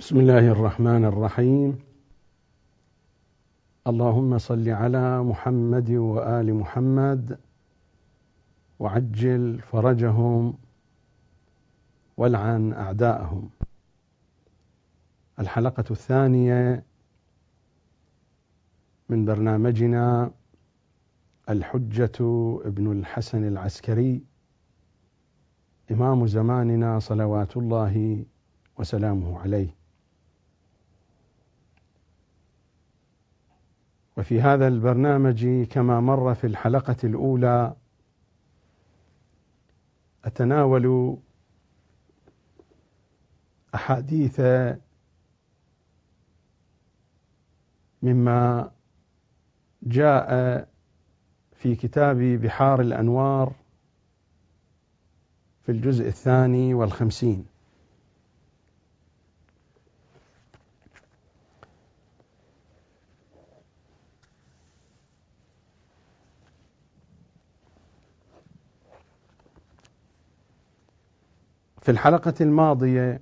بسم الله الرحمن الرحيم. اللهم صل على محمد وآل محمد وعجل فرجهم والعن أعداءهم. الحلقة الثانية من برنامجنا الحجة ابن الحسن العسكري إمام زماننا صلوات الله وسلامه عليه. وفي هذا البرنامج كما مر في الحلقة الأولى أتناول أحاديث مما جاء في كتاب بحار الأنوار في الجزء 52. في الحلقة الماضية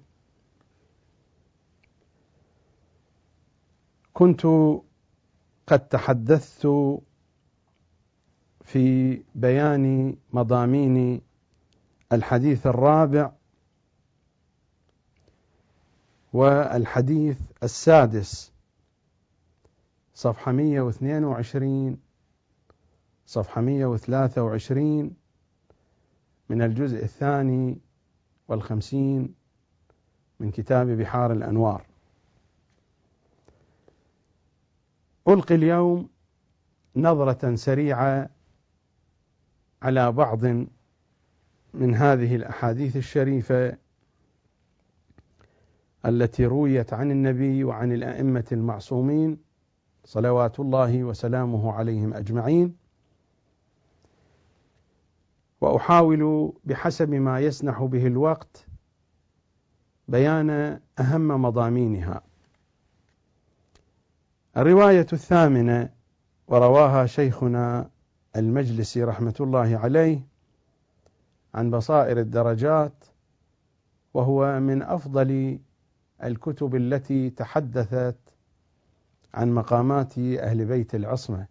كنت قد تحدثت في بيان مضامين الحديث الرابع والحديث السادس، صفحة 122 صفحة 123 من الجزء 52 من كتاب بحار الأنوار. ألقي اليوم نظرة سريعة على بعض من هذه الأحاديث الشريفة التي رويت عن النبي وعن الأئمة المعصومين صلوات الله وسلامه عليهم أجمعين، وأحاول بحسب ما يسنح به الوقت بيان أهم مضامينها. الرواية 8 ورواها شيخنا المجلسي رحمة الله عليه عن بصائر الدرجات، وهو من أفضل الكتب التي تحدثت عن مقامات أهل بيت العصمة.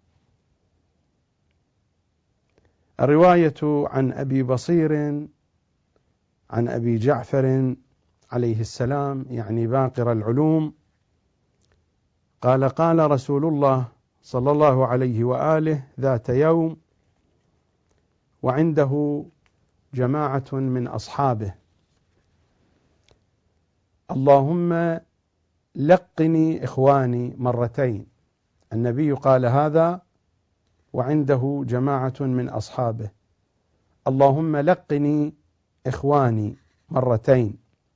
الرواية عن أبي بصير عن أبي جعفر عليه السلام، يعني باقر العلوم، قال: قال رسول الله صلى الله عليه وآله ذات يوم وعنده جماعة من أصحابه: اللهم لقني إخواني مرتين. النبي قال هذا وعنده جماعة من أصحابه: اللهم لقني إخواني مرتين.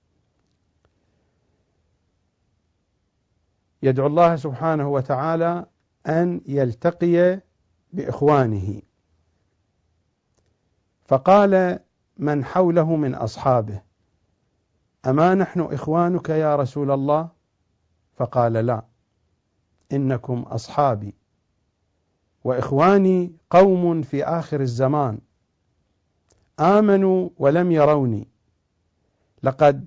يدعو الله سبحانه وتعالى أن يلتقي بإخوانه. فقال من حوله من أصحابه: أما نحن إخوانك يا رسول الله؟ فقال: لا، إنكم أصحابي، وإخواني قوم في آخر الزمان آمنوا ولم يروني، لقد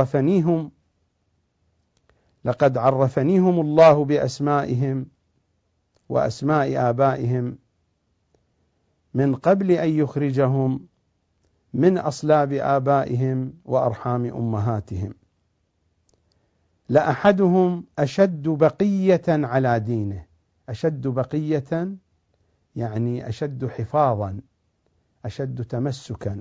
عرفنيهم الله بأسمائهم وأسماء آبائهم من قبل أن يخرجهم من أصلاب آبائهم وأرحام أمهاتهم. لأحدهم أشد بقية على دينه. أشد بقية يعني أشد حفاظا، أشد تمسكا.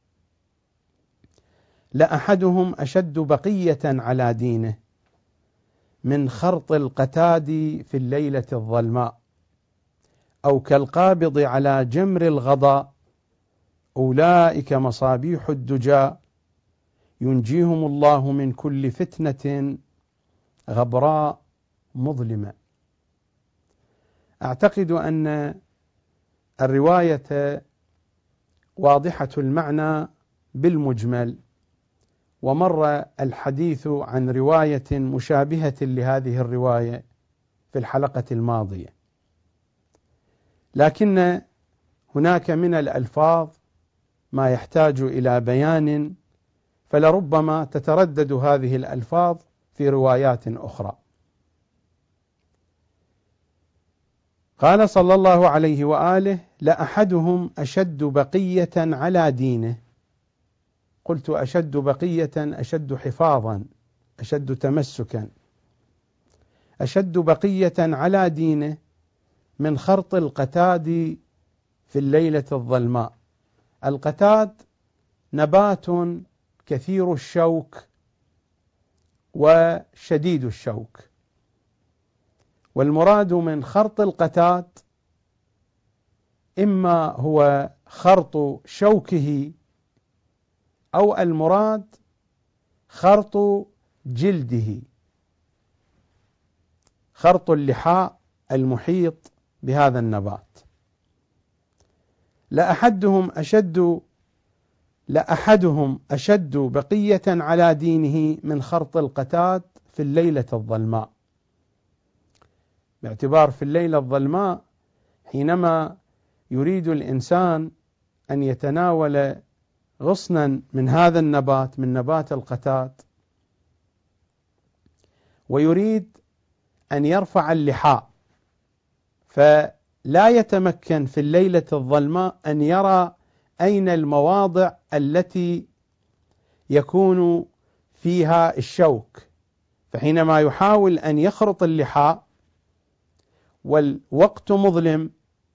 لأحدهم أشد بقية على دينه من خرط القتاد في الليلة الظلماء، أو كالقابض على جمر الغضاء. أولئك مصابيح الدجى، ينجيهم الله من كل فتنة غبراء مظلمة. أعتقد أن الرواية واضحة المعنى بالمجمل، ومر الحديث عن رواية مشابهة لهذه الرواية في الحلقة الماضية، لكن هناك من الألفاظ ما يحتاج إلى بيان، فلربما تتردد هذه الألفاظ في روايات أخرى. قال صلى الله عليه وآله: لأحدهم أشد بقية على دينه. قلت: أشد بقية، أشد حفاظا، أشد تمسكا. أشد بقية على دينه من خرط القتاد في الليلة الظلماء. القتاد نبات كثير الشوك وشديد الشوك، والمراد من خرط القتاد إما هو خرط شوكه، أو المراد خرط جلده، خرط اللحاء المحيط بهذا النبات. لأحدهم أشد بقية على دينه من خرط القتاد في الليلة الظلماء، باعتبار في الليلة الظلماء حينما يريد الإنسان أن يتناول غصنا من هذا النبات، من نبات القتاد، ويريد أن يرفع اللحاء، فلا يتمكن في الليلة الظلماء أن يرى أين المواضع التي يكون فيها الشوك، فحينما يحاول أن يخرط اللحاء والوقت مظلم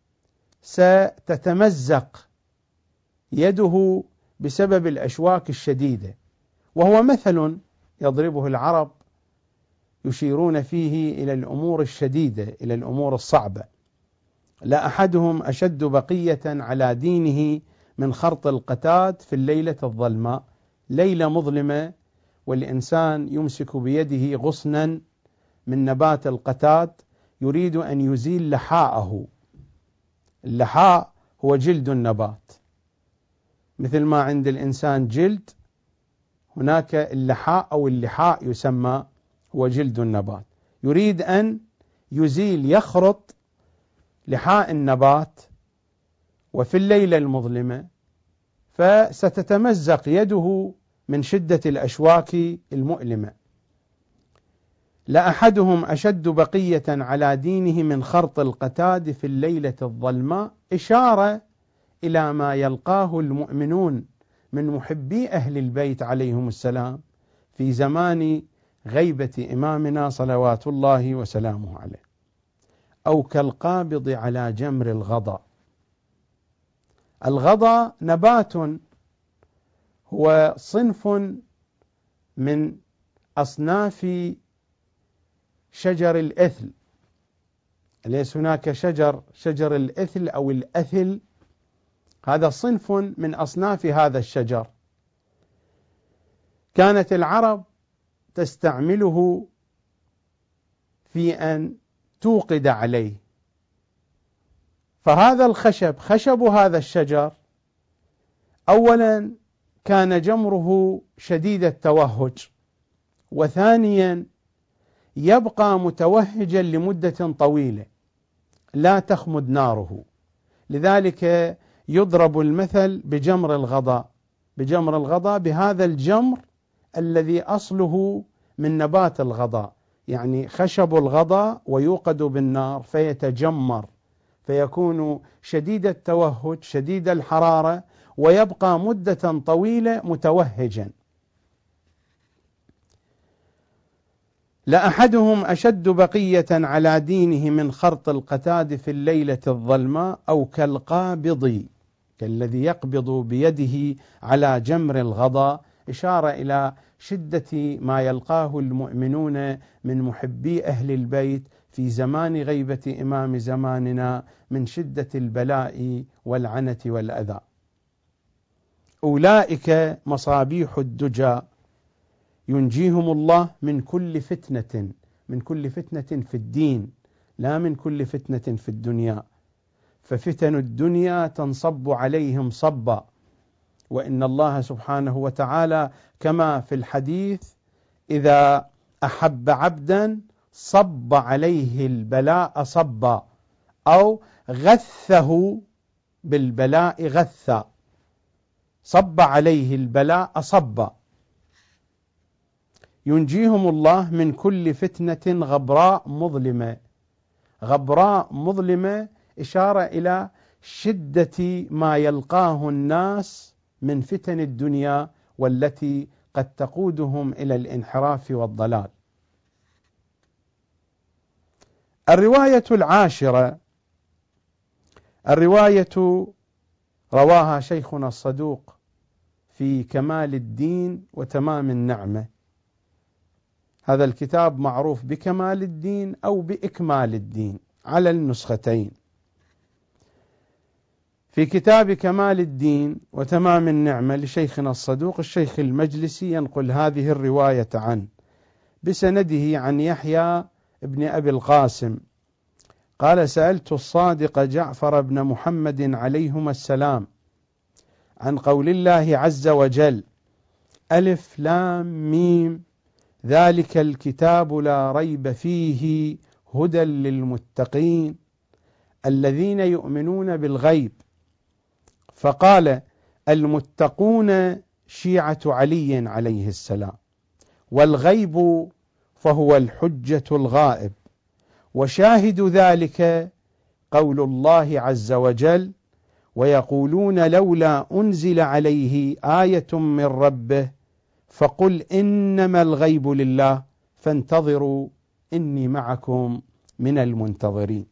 ستتمزق يده بسبب الأشواك الشديدة. وهو مثل يضربه العرب يشيرون فيه إلى الأمور الشديدة، إلى الأمور الصعبة. لأحدهم أشد بقية على دينه من خرط القتاد في الليلة الظلماء، ليلة مظلمة والإنسان يمسك بيده غصنا من نبات القتاد يريد أن يزيل لحاءه. اللحاء هو جلد النبات، مثل ما عند الإنسان جلد، هناك اللحاء أو اللحاء يسمى، هو جلد النبات. يريد أن يزيل، يخرط لحاء النبات وفي الليلة المظلمة، فستتمزق يده من شدة الأشواك المؤلمة. لأحدهم أشد بقية على دينه من خرط القتاد في الليلة الظلماء، إشارة إلى ما يلقاه المؤمنون من محبي أهل البيت عليهم السلام في زمان غيبة إمامنا صلوات الله وسلامه عليه. أو كالقابض على جمر الغضا. الغضا نبات هو صنف من أصناف شجر الإثل. ليس هناك شجر الإثل أو الأثل، هذا صنف من أصناف هذا الشجر. كانت العرب تستعمله في أن توقد عليه. فهذا الخشب، خشب هذا الشجر، أولا كان جمره شديد التوهج، وثانيا يبقى متوهجا لمدة طويلة لا تخمد ناره. لذلك يضرب المثل بجمر الغضا، بهذا الجمر الذي أصله من نبات الغضا، يعني خشب الغضا ويوقد بالنار فيتجمر، فيكون شديد التوهج شديد الحرارة، ويبقى مدة طويلة متوهجا. لأحدهم أشد بقية على دينه من خرط القتاد في الليلة الظلماء، أو كالقابض، كالذي يقبض بيده على جمر الغضا، إشارة إلى شدة ما يلقاه المؤمنون من محبي أهل البيت في زمان غيبة إمام زماننا من شدة البلاء والعنة والأذى. أولئك مصابيح الدجى ينجيهم الله من كل فتنة، من كل فتنة في الدين، لا من كل فتنة في الدنيا، ففتن الدنيا تنصب عليهم صبا. وإن الله سبحانه وتعالى كما في الحديث إذا أحب عبدا صب عليه البلاء صبا، أو غثه بالبلاء غثا، صب عليه البلاء صبا. ينجيهم الله من كل فتنة غبراء مظلمة. غبراء مظلمة إشارة إلى شدة ما يلقاه الناس من فتن الدنيا والتي قد تقودهم إلى الانحراف والضلال. الرواية العاشرة، الرواية رواها شيخنا الصدوق في كمال الدين وتمام النعمة. هذا الكتاب معروف بكمال الدين أو بإكمال الدين على النسختين. في كتاب كمال الدين وتمام النعمة لشيخنا الصدوق الشيخ المجلسي ينقل هذه الرواية عنه بسنده عن يحيى ابن أبي القاسم قال: سألت الصادق جعفر بن محمد عليهما السلام عن قول الله عز وجل: ألف لام ميم ذلك الكتاب لا ريب فيه هدى للمتقين الذين يؤمنون بالغيب. فقال: المتقون شيعة علي عليه السلام، والغيب فهو الحجة الغائب، وشاهد ذلك قول الله عز وجل: ويقولون لولا أنزل عليه آية من ربه فقل إنما الغيب لله فانتظروا إني معكم من المنتظرين.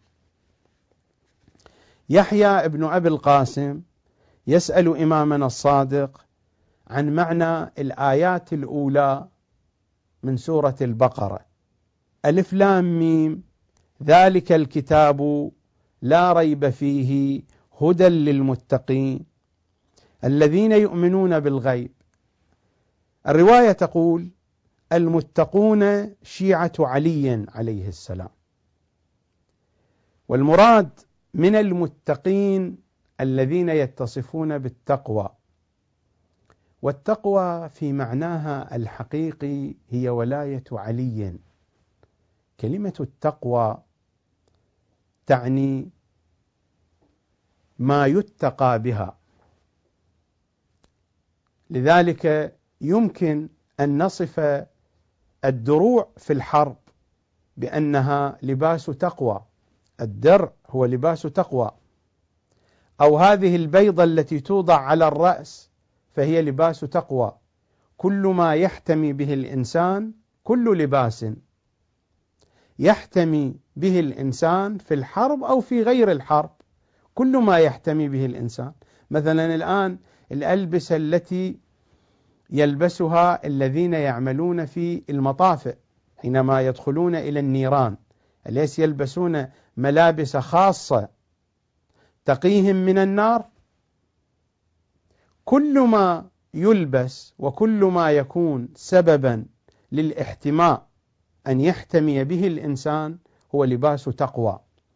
يحيى ابن أبي القاسم يسأل إمامنا الصادق عن معنى الآيات الأولى من سورة البقرة: ألف لام ميم ذلك الكتاب لا ريب فيه هدى للمتقين الذين يؤمنون بالغيب. الرواية تقول: المتقون شيعة علي عليه السلام، والمراد من المتقين الذين يتصفون بالتقوى، والتقوى في معناها الحقيقي هي ولاية علي. كلمة التقوى تعني ما يتقى بها، لذلك يمكن أن نصف الدروع في الحرب بأنها لباس تقوى، الدرع هو لباس تقوى، أو هذه البيضة التي توضع على الرأس فهي لباس تقوى. كل ما يحتمي به الإنسان، كل لباس يحتمي به الإنسان في الحرب أو في غير الحرب، كل ما يحتمي به الإنسان. مثلا الآن الألبسة التي يلبسها الذين يعملون في المطافئ حينما يدخلون إلى النيران، أليس يلبسون ملابس خاصة تقيهم من النار؟ كل ما يلبس وكل ما يكون سببا للاحتماء أن يحتمي به الإنسان هو لباس تقوى.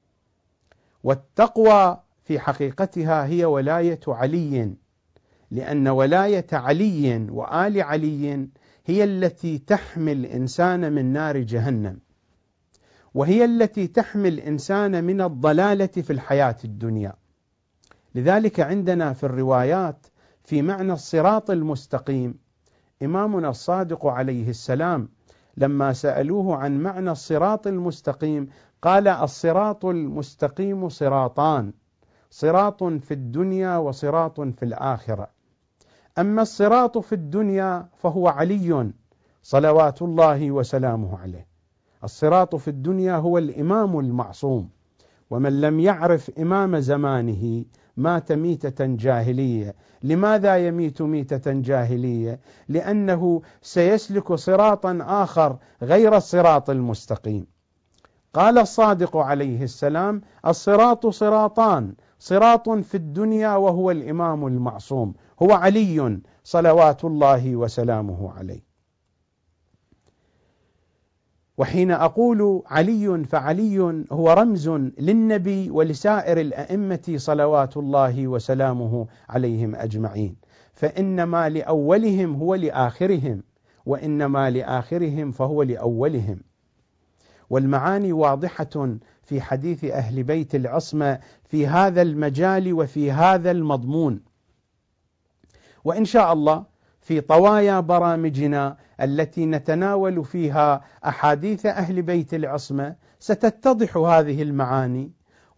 والتقوى في حقيقتها هي ولاية علي، لأن ولاية علي وآل علي هي التي تحمي الإنسان من نار جهنم، وهي التي تحمي الإنسان من الضلالة في الحياة الدنيا. لذلك عندنا في الروايات في معنى الصراط المستقيم، إمامنا الصادق عليه السلام لما سألوه عن معنى الصراط المستقيم قال: الصراط المستقيم صراطان، صراط في الدنيا وصراط في الآخرة. أما الصراط في الدنيا فهو علي صلوات الله وسلامه عليه. الصراط في الدنيا هو الإمام المعصوم، ومن لم يعرف إمام زمانه مات ميتة جاهلية. لماذا يميت ميتة جاهلية؟ لأنه سيسلك صراطا آخر غير الصراط المستقيم. قال الصادق عليه السلام: الصراط صراطان، صراط في الدنيا وهو الإمام المعصوم، هو علي صلوات الله وسلامه عليه. وحين أقول علي فعلي هو رمز للنبي ولسائر الأئمة صلوات الله وسلامه عليهم أجمعين، فإنما لأولهم هو لآخرهم، وإنما لآخرهم فهو لأولهم. والمعاني واضحة في حديث أهل بيت العصمة في هذا المجال وفي هذا المضمون. وإن شاء الله في طوايا برامجنا التي نتناول فيها أحاديث أهل بيت العصمة ستتضح هذه المعاني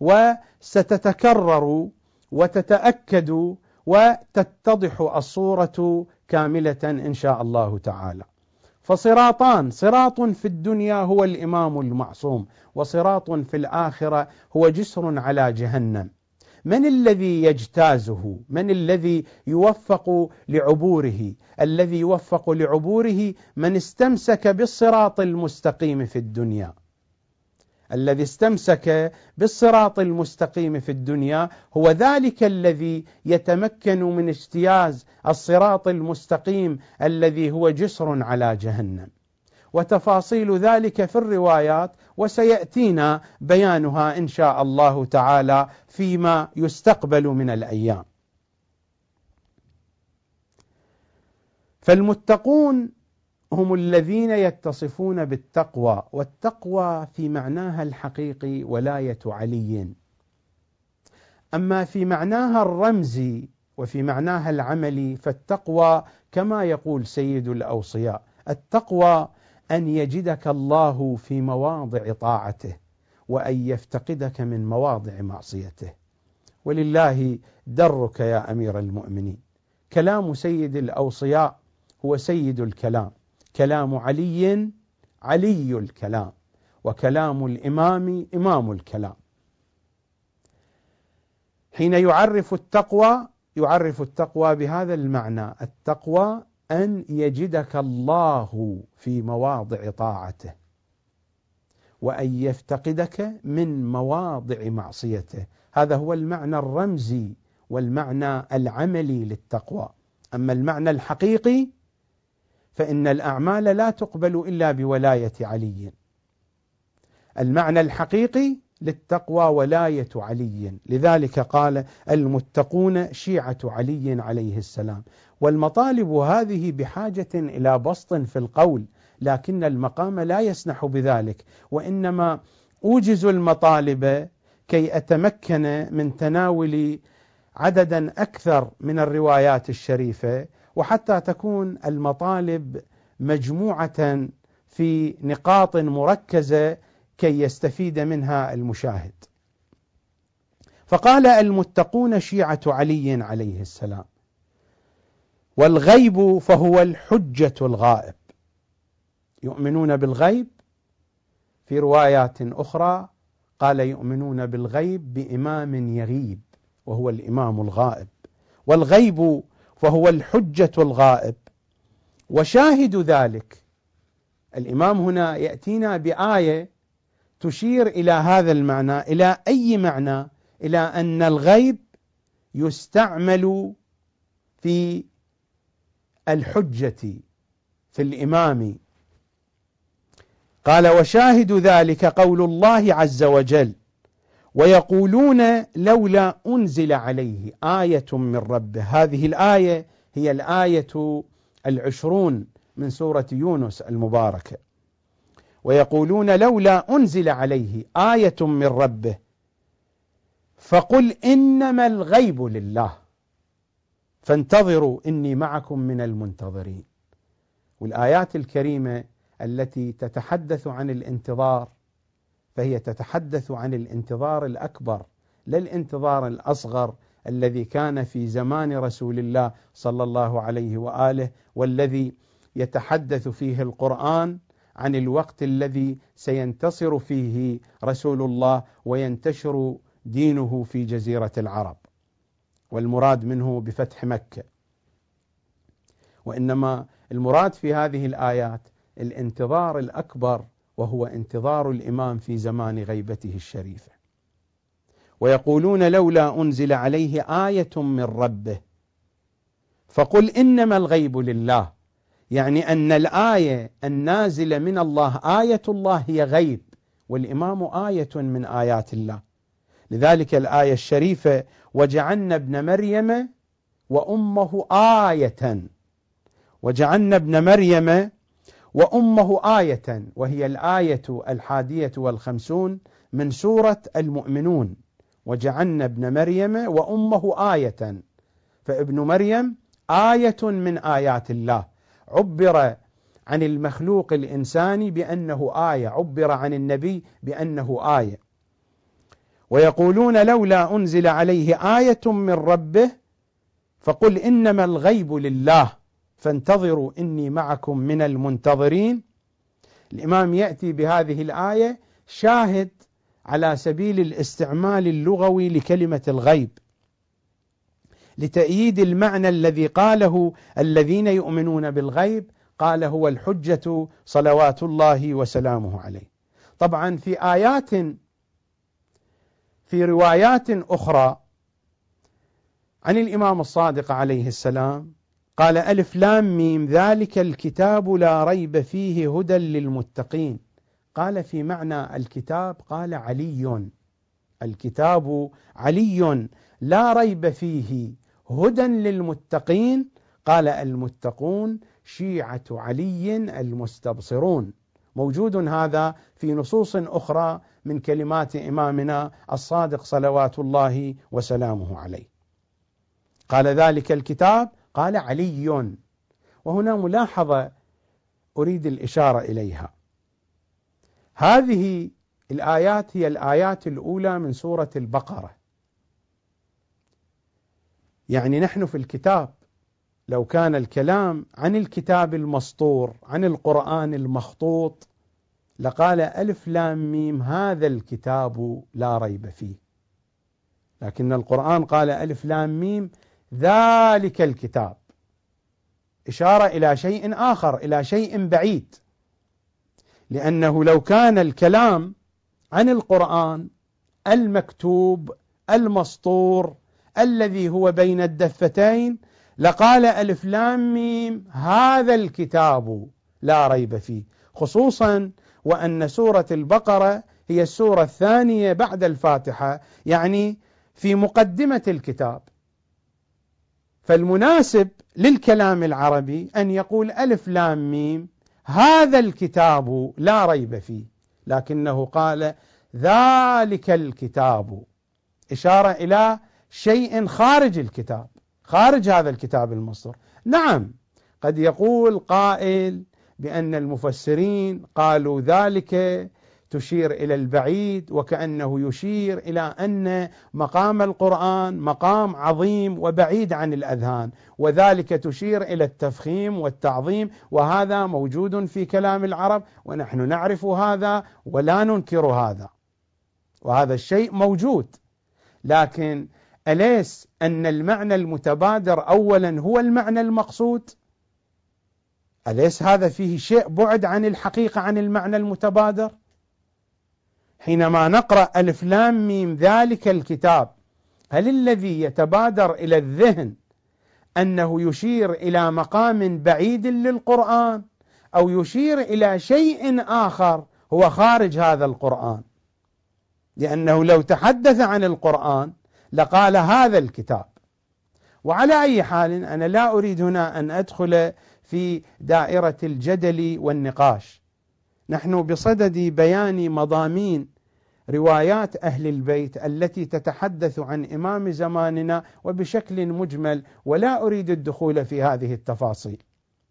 وستتكرر وتتأكد وتتضح الصورة كاملة إن شاء الله تعالى. فصراطان، صراط في الدنيا هو الإمام المعصوم، وصراط في الآخرة هو جسر على جهنم. من الذي يجتازه؟ من الذي يوفق لعبوره؟ الذي يوفق لعبوره من استمسك بالصراط المستقيم في الدنيا. الذي استمسك بالصراط المستقيم في الدنيا هو ذلك الذي يتمكن من اجتياز الصراط المستقيم الذي هو جسر على جهنم. وتفاصيل ذلك في الروايات، وسيأتينا بيانها إن شاء الله تعالى فيما يستقبل من الأيام. فالمتقون هم الذين يتصفون بالتقوى، والتقوى في معناها الحقيقي ولاية علي. أما في معناها الرمزي وفي معناها العملي فالتقوى كما يقول سيد الأوصياء: التقوى أن يجدك الله في مواضع طاعته وأن يفتقدك من مواضع معصيته. ولله درك يا أمير المؤمنين. كلام سيد الأوصياء هو سيد الكلام، كلام علي علي الكلام، وكلام الإمام إمام الكلام. حين يعرف التقوى بهذا المعنى: التقوى أن يجدك الله في مواضع طاعته وأن يفتقدك من مواضع معصيته. هذا هو المعنى الرمزي والمعنى العملي للتقوى. أما المعنى الحقيقي فإن الأعمال لا تقبل إلا بولاية علي. المعنى الحقيقي للتقوى ولاية علي، لذلك قال: المتقون شيعة علي عليه السلام. والمطالب هذه بحاجة إلى بسط في القول، لكن المقام لا يسنح بذلك، وإنما أوجز المطالب كي أتمكن من تناول عددا أكثر من الروايات الشريفة، وحتى تكون المطالب مجموعة في نقاط مركزة كي يستفيد منها المشاهد. فقال: المتقون شيعة علي عليه السلام. والغيب فهو الحجة الغائب. يؤمنون بالغيب. في روايات أخرى قال: يؤمنون بالغيب بإمام يغيب، وهو الإمام الغائب. والغيب فهو الحجة الغائب. وشاهد ذلك، الإمام هنا يأتينا بآية تشير إلى هذا المعنى. إلى أي معنى؟ إلى أن الغيب يستعمل في الحجة، في الإمام. قال: وشاهد ذلك قول الله عز وجل: ويقولون لولا أنزل عليه آية من ربه. هذه الآية هي الآية 20 من سورة يونس المباركة. ويقولون لولا أنزل عليه آية من ربه فقل إنما الغيب لله فانتظروا إني معكم من المنتظرين. والآيات الكريمة التي تتحدث عن الانتظار فهي تتحدث عن الانتظار الأكبر، لا الانتظار الأصغر الذي كان في زمان رسول الله صلى الله عليه وآله، والذي يتحدث فيه القرآن عن الوقت الذي سينتصر فيه رسول الله وينتشر دينه في جزيرة العرب، والمراد منه بفتح مكة. وإنما المراد في هذه الآيات الانتظار الأكبر، وهو انتظار الإمام في زمان غيبته الشريفة. ويقولون لولا أنزل عليه آية من ربه فقل إنما الغيب لله، يعني أن الآية النازلة من الله آية الله هي غيب، والإمام آية من آيات الله. لذلك الآية الشريفة: وجعلنا ابن مريم وأمه آية. وجعلنا ابن مريم وأمه آية، وهي الآية 51 من سورة المؤمنون. وجعلنا ابن مريم وأمه آية، فابن مريم آية من آيات الله. عبر عن المخلوق الإنساني بأنه آية، عبر عن النبي بأنه آية. ويقولون لولا أنزل عليه آية من ربه فقل إنما الغيب لله فانتظروا إني معكم من المنتظرين. الإمام يأتي بهذه الآية شاهد على سبيل الاستعمال اللغوي لكلمة الغيب لتأييد المعنى الذي قاله الذين يؤمنون بالغيب، قال هو الحجة صلوات الله وسلامه عليه. طبعا في روايات أخرى عن الإمام الصادق عليه السلام قال ألف لام ميم ذلك الكتاب لا ريب فيه هدى للمتقين. قال في معنى الكتاب قال علي، الكتاب علي لا ريب فيه هدى للمتقين. قال المتقون شيعة علي المستبصرون. موجود هذا في نصوص أخرى من كلمات إمامنا الصادق صلوات الله وسلامه عليه. قال ذلك الكتاب قال علي. وهنا ملاحظة أريد الإشارة إليها. هذه الآيات هي الآيات الأولى من سورة البقرة. يعني نحن في الكتاب لو كان الكلام عن الكتاب المسطور عن القرآن المخطوط لقال ألف لام ميم هذا الكتاب لا ريب فيه، لكن القرآن قال ألف لام ميم ذلك الكتاب، إشارة إلى شيء آخر، إلى شيء بعيد. لأنه لو كان الكلام عن القرآن المكتوب المسطور الذي هو بين الدفتين لقال ألف لام ميم هذا الكتاب لا ريب فيه، خصوصا وأن سورة البقرة هي السورة الثانية بعد الفاتحة، يعني في مقدمة الكتاب. فالمناسب للكلام العربي أن يقول ألف لام ميم هذا الكتاب لا ريب فيه، لكنه قال ذلك الكتاب، إشارة إلى شيء خارج الكتاب، خارج هذا الكتاب المسطور. نعم قد يقول قائل بأن المفسرين قالوا ذلك تشير إلى البعيد، وكأنه يشير إلى أن مقام القرآن مقام عظيم وبعيد عن الأذهان، وذلك تشير إلى التفخيم والتعظيم، وهذا موجود في كلام العرب ونحن نعرف هذا ولا ننكر هذا، وهذا الشيء موجود. لكن أليس أن المعنى المتبادر أولا هو المعنى المقصود؟ أليس هذا فيه شيء بعد عن الحقيقة عن المعنى المتبادر؟ حينما نقرأ ألف لام ميم ذلك الكتاب، هل الذي يتبادر إلى الذهن أنه يشير إلى مقام بعيد للقرآن أو يشير إلى شيء آخر هو خارج هذا القرآن؟ لأنه لو تحدث عن القرآن لقال هذا الكتاب. وعلى أي حال أنا لا أريد هنا أن أدخل في دائرة الجدل والنقاش، نحن بصدد بيان مضامين روايات أهل البيت التي تتحدث عن إمام زماننا وبشكل مجمل، ولا أريد الدخول في هذه التفاصيل.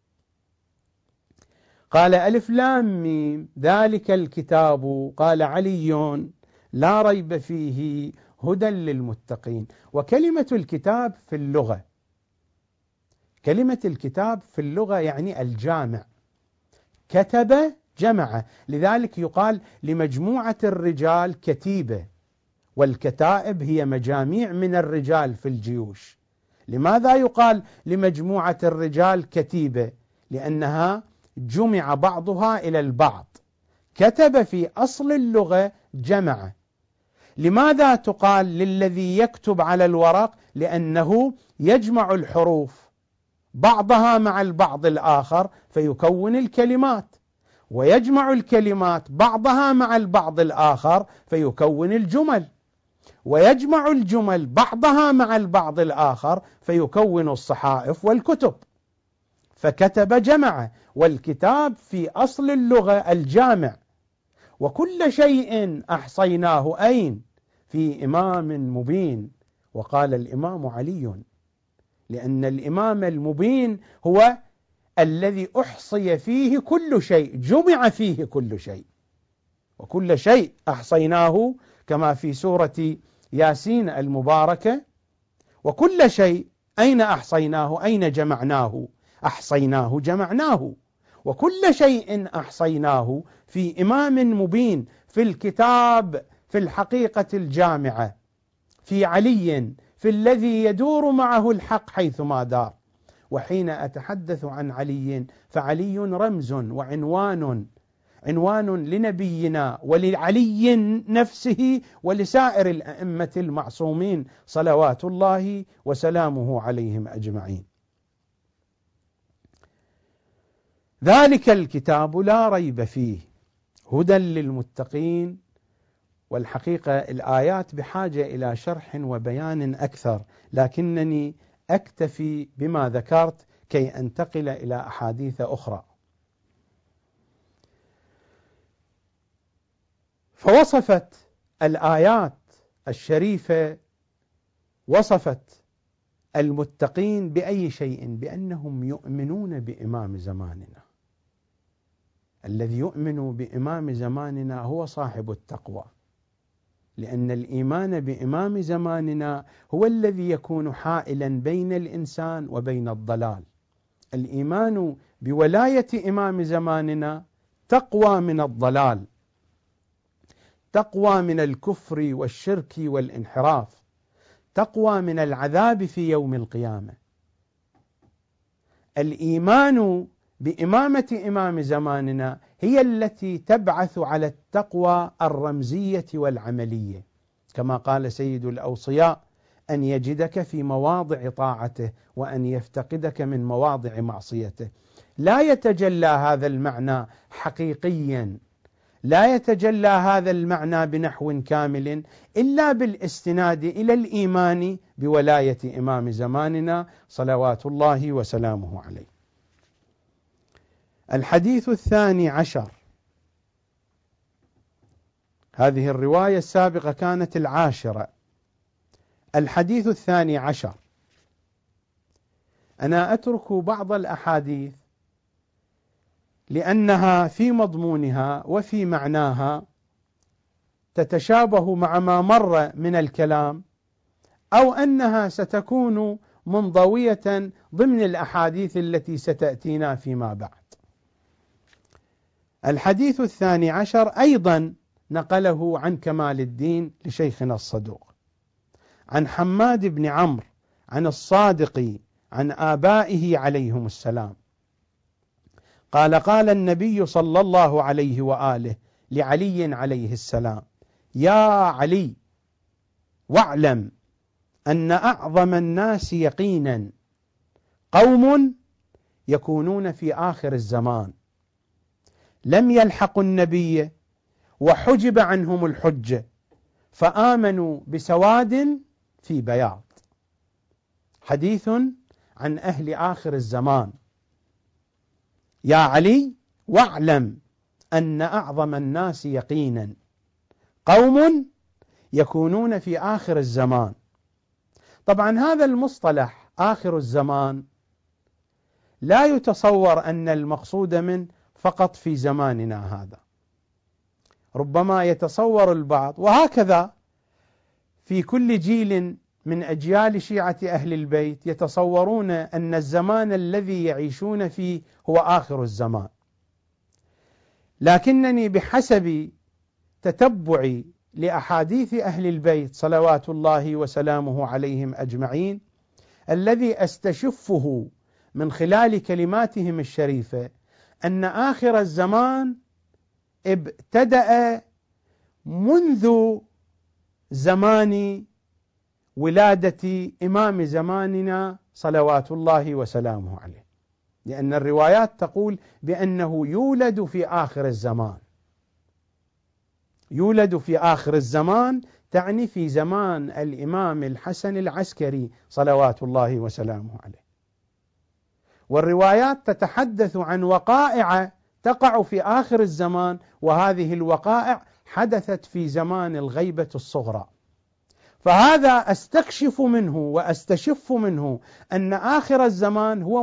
قال ألف لام ميم ذلك الكتاب قال علي لا ريب فيه هدى للمتقين. وكلمة الكتاب في اللغة، كلمة الكتاب في اللغة يعني الجامع، كتب جمع، لذلك يقال لمجموعة الرجال كتيبة، والكتائب هي مجاميع من الرجال في الجيوش. لماذا يقال لمجموعة الرجال كتيبة؟ لأنها جمع بعضها إلى البعض. كتب في أصل اللغة جمع. لماذا تقال للذي يكتب على الورق؟ لأنه يجمع الحروف بعضها مع البعض الآخر فيكون الكلمات، ويجمع الكلمات بعضها مع البعض الآخر فيكون الجمل، ويجمع الجمل بعضها مع البعض الآخر فيكون الصحائف والكتب. فكتب جمع، والكتاب في أصل اللغة الجامع. وكل شيء أحصيناه أين؟ في إمام مبين. وقال الإمام علي، لأن الإمام المبين هو الذي أحصي فيه كل شيء، جمع فيه كل شيء، وكل شيء أحصيناه كما في سورة ياسين المباركة. وكل شيء أين أحصيناه؟ أين جمعناه؟ أحصيناه جمعناه. وكل شيء أحصيناه في إمام مبين، في الكتاب، في الحقيقة الجامعة، في علي، في الذي يدور معه الحق حيثما دار. وحين أتحدث عن علي فعلي رمز وعنوان، عنوان لنبينا ولعلي نفسه ولسائر الأئمة المعصومين صلوات الله وسلامه عليهم أجمعين. ذلك الكتاب لا ريب فيه هدى للمتقين. والحقيقة الآيات بحاجة إلى شرح وبيان أكثر، لكنني أكتفي بما ذكرت كي أنتقل إلى أحاديث أخرى. فوصفت الآيات الشريفة، وصفت المتقين بأي شيء؟ بأنهم يؤمنون بإمام زماننا. الذي يؤمن بإمام زماننا هو صاحب التقوى، لأن الإيمان بإمام زماننا هو الذي يكون حائلا بين الإنسان وبين الضلال. الإيمان بولاية إمام زماننا تقوى من الضلال، تقوى من الكفر والشرك والانحراف، تقوى من العذاب في يوم القيامة. الإيمان بإمامة إمام زماننا هي التي تبعث على التقوى الرمزية والعملية، كما قال سيد الأوصياء: أن يجدك في مواضع طاعته وأن يفتقدك من مواضع معصيته. لا يتجلى هذا المعنى حقيقيا، لا يتجلى هذا المعنى بنحو كامل إلا بالاستناد إلى الإيمان بولاية إمام زماننا صلوات الله وسلامه عليه. الحديث 12، هذه الرواية السابقة كانت 10. الحديث 12، أنا أترك بعض الأحاديث لأنها في مضمونها وفي معناها تتشابه مع ما مر من الكلام، أو أنها ستكون منضوية ضمن الأحاديث التي ستأتينا فيما بعد. الحديث 12 أيضا نقله عن كمال الدين لشيخنا الصدوق عن حماد بن عمرو عن الصادق عن آبائه عليهم السلام قال: قال النبي صلى الله عليه وآله لعلي عليه السلام: يا علي، واعلم أن أعظم الناس يقينا قوم يكونون في آخر الزمان لم يلحقوا النبي وحجب عنهم الحجة فآمنوا بسواد في بياض. حديث عن أهل آخر الزمان. يا علي، واعلم أن أعظم الناس يقينا قوم يكونون في آخر الزمان. طبعا هذا المصطلح آخر الزمان لا يتصور أن المقصود منه فقط في زماننا هذا، ربما يتصور البعض، وهكذا في كل جيل من أجيال شيعة أهل البيت يتصورون أن الزمان الذي يعيشون فيه هو آخر الزمان. لكنني بحسب تتبعي لأحاديث أهل البيت صلوات الله وسلامه عليهم أجمعين، الذي أستشفه من خلال كلماتهم الشريفة أن آخر الزمان ابتدأ منذ زمان ولادة إمام زماننا صلوات الله وسلامه عليه، لأن الروايات تقول بأنه يولد في آخر الزمان. يولد في آخر الزمان تعني في زمان الإمام الحسن العسكري صلوات الله وسلامه عليه. والروايات تتحدث عن وقائع تقع في آخر الزمان، وهذه الوقائع حدثت في زمان الغيبة الصغرى. فهذا أستكشف منه وأستشف منه أن آخر الزمان هو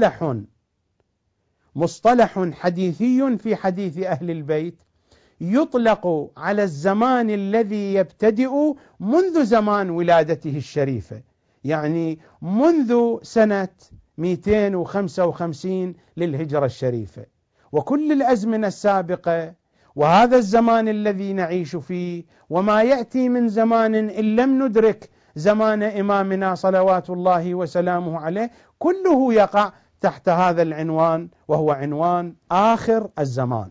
مصطلح حديثي في حديث أهل البيت، يطلق على الزمان الذي يبتدئ منذ زمان ولادته الشريفة، يعني منذ سنة 255 للهجرة الشريفة، وكل الأزمنة السابقة، وهذا الزمان الذي نعيش فيه، وما يأتي من زمان إن لم ندرك زمان إمامنا صلوات الله وسلامه عليه، كله يقع تحت هذا العنوان، وهو عنوان آخر الزمان.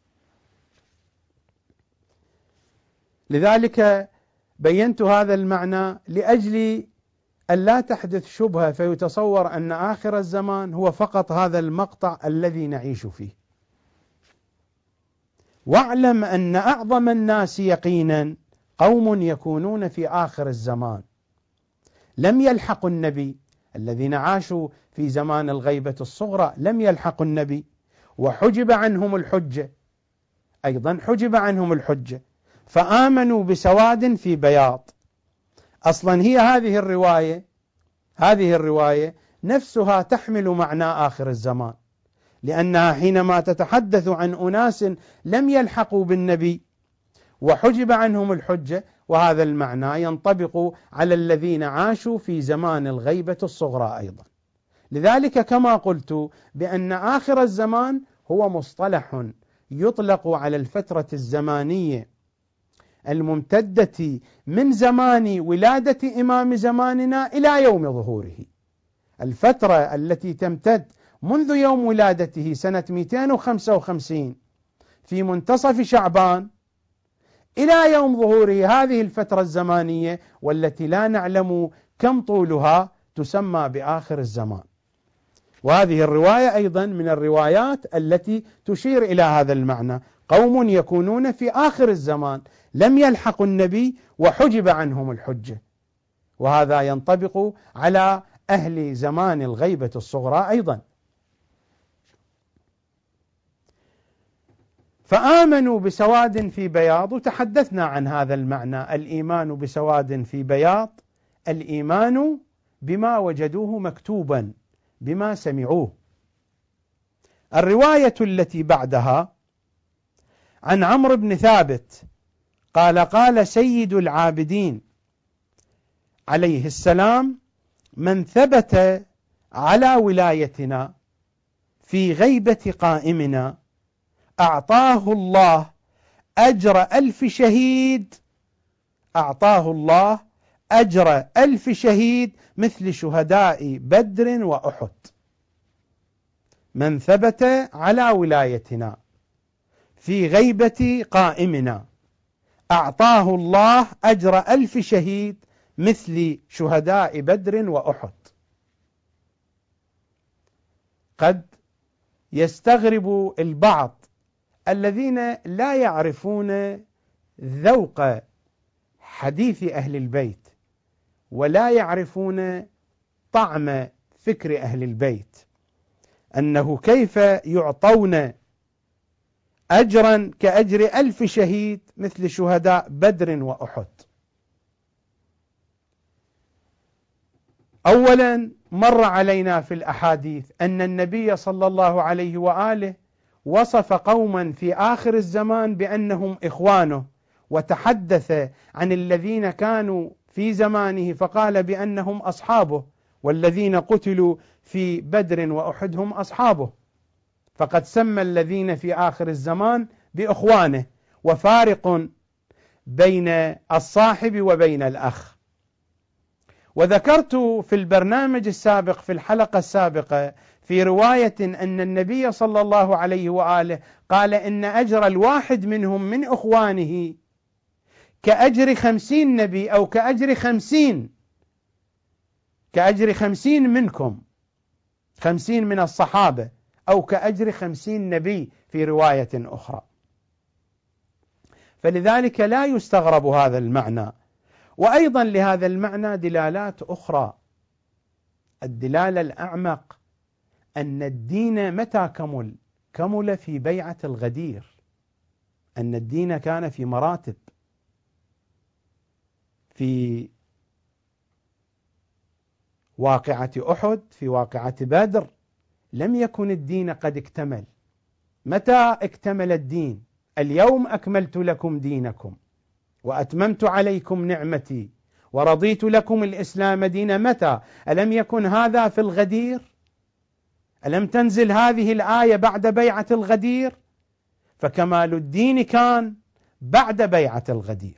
لذلك بينت هذا المعنى لأجل أن لا تحدث شبهة فيتصور أن آخر الزمان هو فقط هذا المقطع الذي نعيش فيه. واعلم أن أعظم الناس يقينا قوم يكونون في آخر الزمان لم يلحقوا النبي، الذين عاشوا في زمان الغيبة الصغرى لم يلحقوا النبي، وحجب عنهم الحجة، أيضا حجب عنهم الحجة، فآمنوا بسواد في بياض. أصلا هي هذه الرواية نفسها تحمل معنى آخر الزمان، لأنها حينما تتحدث عن أناس لم يلحقوا بالنبي وحجب عنهم الحجة، وهذا المعنى ينطبق على الذين عاشوا في زمان الغيبة الصغرى أيضا. لذلك كما قلت بأن آخر الزمان هو مصطلح يطلق على الفترة الزمانية الممتدة من زمان ولادة إمام زماننا إلى يوم ظهوره، الفترة التي تمتد منذ يوم ولادته سنة 255 في منتصف شعبان إلى يوم ظهوره، هذه الفترة الزمانية والتي لا نعلم كم طولها تسمى بآخر الزمان. وهذه الرواية أيضا من الروايات التي تشير إلى هذا المعنى، قوم يكونون في آخر الزمان لم يلحقوا النبي وحجب عنهم الحجة، وهذا ينطبق على أهل زمان الغيبة الصغرى أيضا. فآمنوا بسواد في بياض، وتحدثنا عن هذا المعنى، الإيمان بسواد في بياض، الإيمان بما وجدوه مكتوبا، بما سمعوه. الرواية التي بعدها عن عمرو بن ثابت قال: قال سيد العابدين عليه السلام: من ثبت على ولايتنا في غيبة قائمنا أعطاه الله أجر 1000 شهيد، أعطاه الله أجر 1000 شهيد مثل شهداء بدر وأحد. من ثبت على ولايتنا في غيبة قائمنا أعطاه الله أجر 1000 شهيد مثل شهداء بدر وأحد. قد يستغرب البعض الذين لا يعرفون ذوق حديث أهل البيت ولا يعرفون طعم فكر أهل البيت، أنه كيف يعطون أجرا كأجر 1000 شهيد مثل شهداء بدر وأحد. أولا مر علينا في الأحاديث أن النبي صلى الله عليه وآله وصف قوما في آخر الزمان بأنهم إخوانه، وتحدث عن الذين كانوا في زمانه فقال بأنهم أصحابه، والذين قتلوا في بدر وأحد هم أصحابه، فقد سمى الذين في آخر الزمان بإخوانه، وفارق بين الصاحب وبين الأخ. وذكرت في البرنامج السابق في الحلقة السابقة في رواية أن النبي صلى الله عليه وآله قال إن أجر الواحد منهم من إخوانه كأجر 50 نبي، أو كأجر 50 منكم، 50 من الصحابة، أو كأجر 50 نبي في رواية أخرى. فلذلك لا يستغرب هذا المعنى. وأيضا لهذا المعنى دلالات أخرى. الدلالة الأعمق أن الدين متى كمل في بيعة الغدير، أن الدين كان في مراتب. في واقعة أحد، في واقعة بدر، لم يكن الدين قد اكتمل. متى اكتمل الدين؟ اليوم أكملت لكم دينكم وأتممت عليكم نعمتي ورضيت لكم الإسلام دينا. متى؟ ألم يكن هذا في الغدير؟ ألم تنزل هذه الآية بعد بيعة الغدير؟ فكمال الدين كان بعد بيعة الغدير.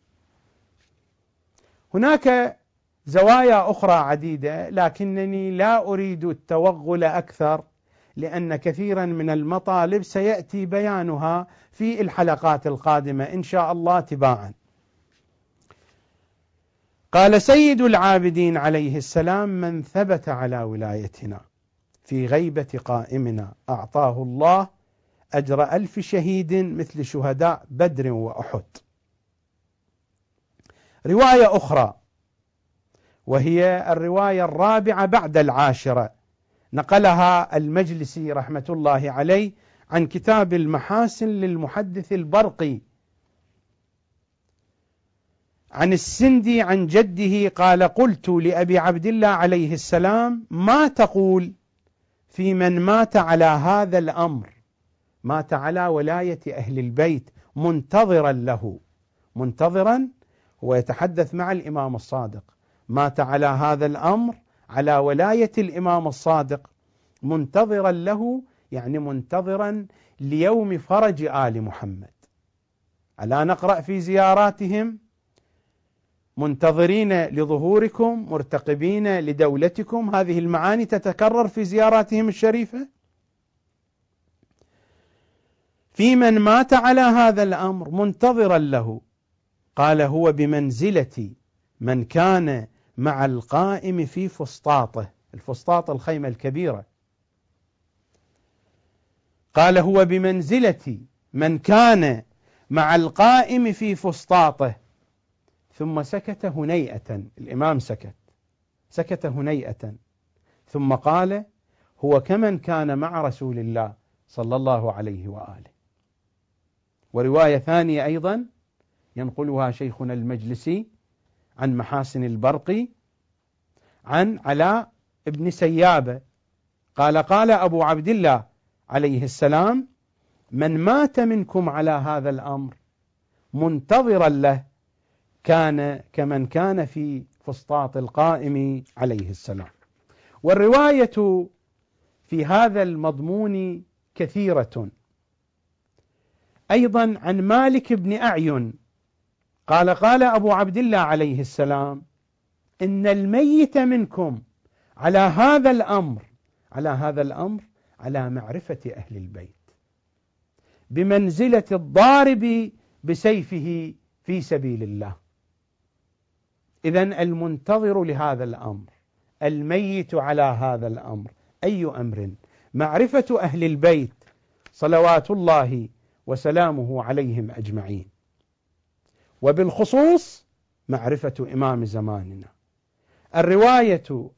هناك زوايا أخرى عديدة، لكنني لا أريد التوغل أكثر، لأن كثيرا من المطالب سيأتي بيانها في الحلقات القادمة إن شاء الله تباعا. قال سيد العابدين عليه السلام: من ثبت على ولايتنا في غيبة قائمنا أعطاه الله أجر 1000 شهيد مثل شهداء بدر وأحد. رواية أخرى، وهي الرواية الرابعة بعد 10، نقلها المجلسي رحمة الله عليه عن كتاب المحاسن للمحدث البرقي عن السندي عن جده قال: قلت لأبي عبد الله عليه السلام: ما تقول في من مات على هذا الأمر، مات على ولاية أهل البيت منتظرا له؟ منتظرا هو يتحدث مع الإمام الصادق، مات على هذا الأمر على ولاية الإمام الصادق منتظرا له، يعني منتظرا ليوم فرج آل محمد. ألا نقرأ في زياراتهم: منتظرين لظهوركم مرتقبين لدولتكم؟ هذه المعاني تتكرر في زياراتهم الشريفة. في من مات على هذا الأمر منتظرا له، قال: هو بمنزلة من كان مع القائم في فسطاطه. الفسطاط الخيمة الكبيرة. قال: هو بمنزلة من كان مع القائم في فسطاطه. ثم سكت هنيئة، الإمام سكت هنيئة، ثم قال: هو كمن كان مع رسول الله صلى الله عليه وآله. ورواية ثانية أيضا ينقلها شيخنا المجلسي عن محاسن البرقي عن علاء بن سيابة قال: قال أبو عبد الله عليه السلام: من مات منكم على هذا الأمر منتظرا له كان كمن كان في فسطاط القائم عليه السلام. والرواية في هذا المضمون كثيرة. أيضا عن مالك بن أعين قال: قال أبو عبد الله عليه السلام: إن الميت منكم على هذا الأمر، على معرفة أهل البيت، بمنزلة الضارب بسيفه في سبيل الله. إذن المنتظر لهذا الأمر، الميت على هذا الأمر، أي أمر؟ معرفة أهل البيت صلوات الله وسلامه عليهم أجمعين، وبالخصوص معرفة إمام زماننا. الرواية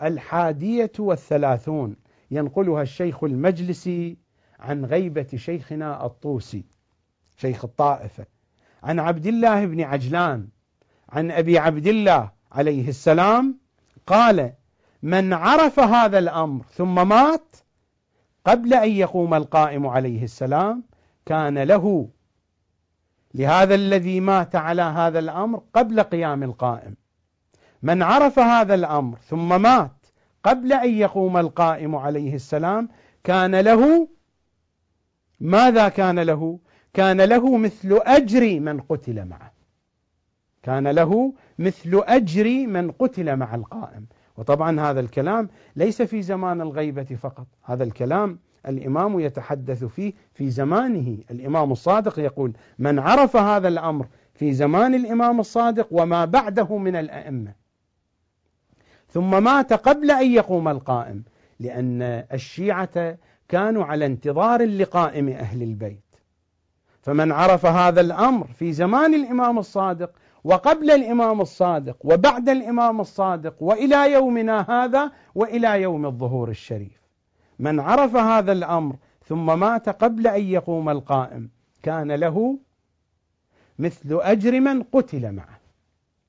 31 ينقلها الشيخ المجلسي عن غيبة شيخنا الطوسي شيخ الطائفة عن عبد الله بن عجلان عن أبي عبد الله عليه السلام قال: من عرف هذا الأمر ثم مات قبل أن يقوم القائم عليه السلام كان له، لهذا الذي مات على هذا الأمر قبل قيام القائم، من عرف هذا الأمر ثم مات قبل أن يقوم القائم عليه السلام كان له، ماذا كان له؟ كان له مثل أجر من قتل معه، كان له مثل أجر من قتل مع القائم. وطبعا هذا الكلام ليس في زمان الغيبة فقط، هذا الكلام الإمام يتحدث فيه في زمانه. الإمام الصادق يقول: من عرف هذا الأمر في زمان الإمام الصادق وما بعده من الأئمة ثم مات قبل أن يقوم القائم، لأن الشيعة كانوا على انتظار لقائم أهل البيت، فمن عرف هذا الأمر في زمان الإمام الصادق وقبل الإمام الصادق وبعد الإمام الصادق وإلى يومنا هذا وإلى يوم الظهور الشريف، من عرف هذا الأمر ثم مات قبل أن يقوم القائم كان له مثل أجر من قتل معه.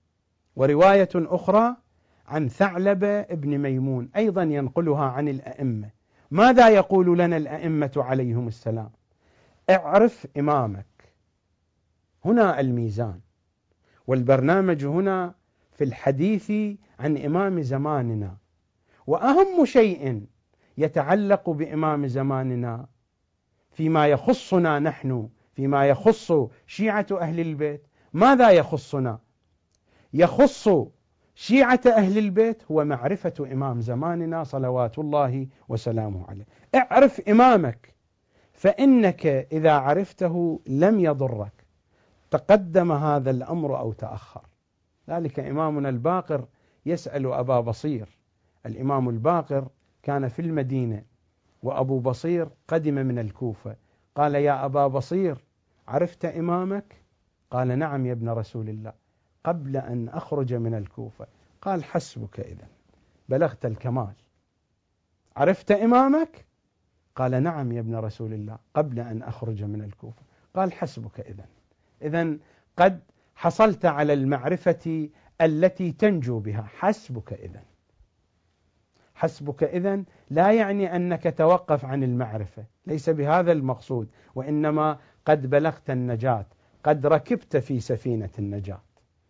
ورواية أخرى عن ثعلبة ابن ميمون أيضا ينقلها عن الأئمة. ماذا يقول لنا الأئمة عليهم السلام؟ اعرف إمامك. هنا الميزان، والبرنامج هنا في الحديث عن إمام زماننا. وأهم شيء يتعلق بإمام زماننا فيما يخصنا نحن، فيما يخص شيعة أهل البيت، ماذا يخصنا؟ يخص شيعة أهل البيت هو معرفة إمام زماننا صلوات الله وسلامه عليه. اعرف إمامك، فإنك إذا عرفته لم يضرك، تقدم هذا الأمر أو تأخر. ذلك إمامنا الباقر يسأل أبا بصير. الإمام الباقر كان في المدينة وأبو بصير قدم من الكوفة، قال: يا أبا بصير، عرفت إمامك؟ قال: نعم يا ابن رسول الله، قبل أن أخرج من الكوفة. قال: حسبك إذن، بلغت الكمال. عرفت إمامك؟ قال: نعم يا ابن رسول الله، قبل أن أخرج من الكوفة. قال: حسبك إذن، إذن قد حصلت على المعرفة التي تنجو بها. حسبك إذن. حسبك إذن لا يعني أنك توقف عن المعرفة، ليس بهذا المقصود، وإنما قد بلغت النجاة، قد ركبت في سفينة النجاة.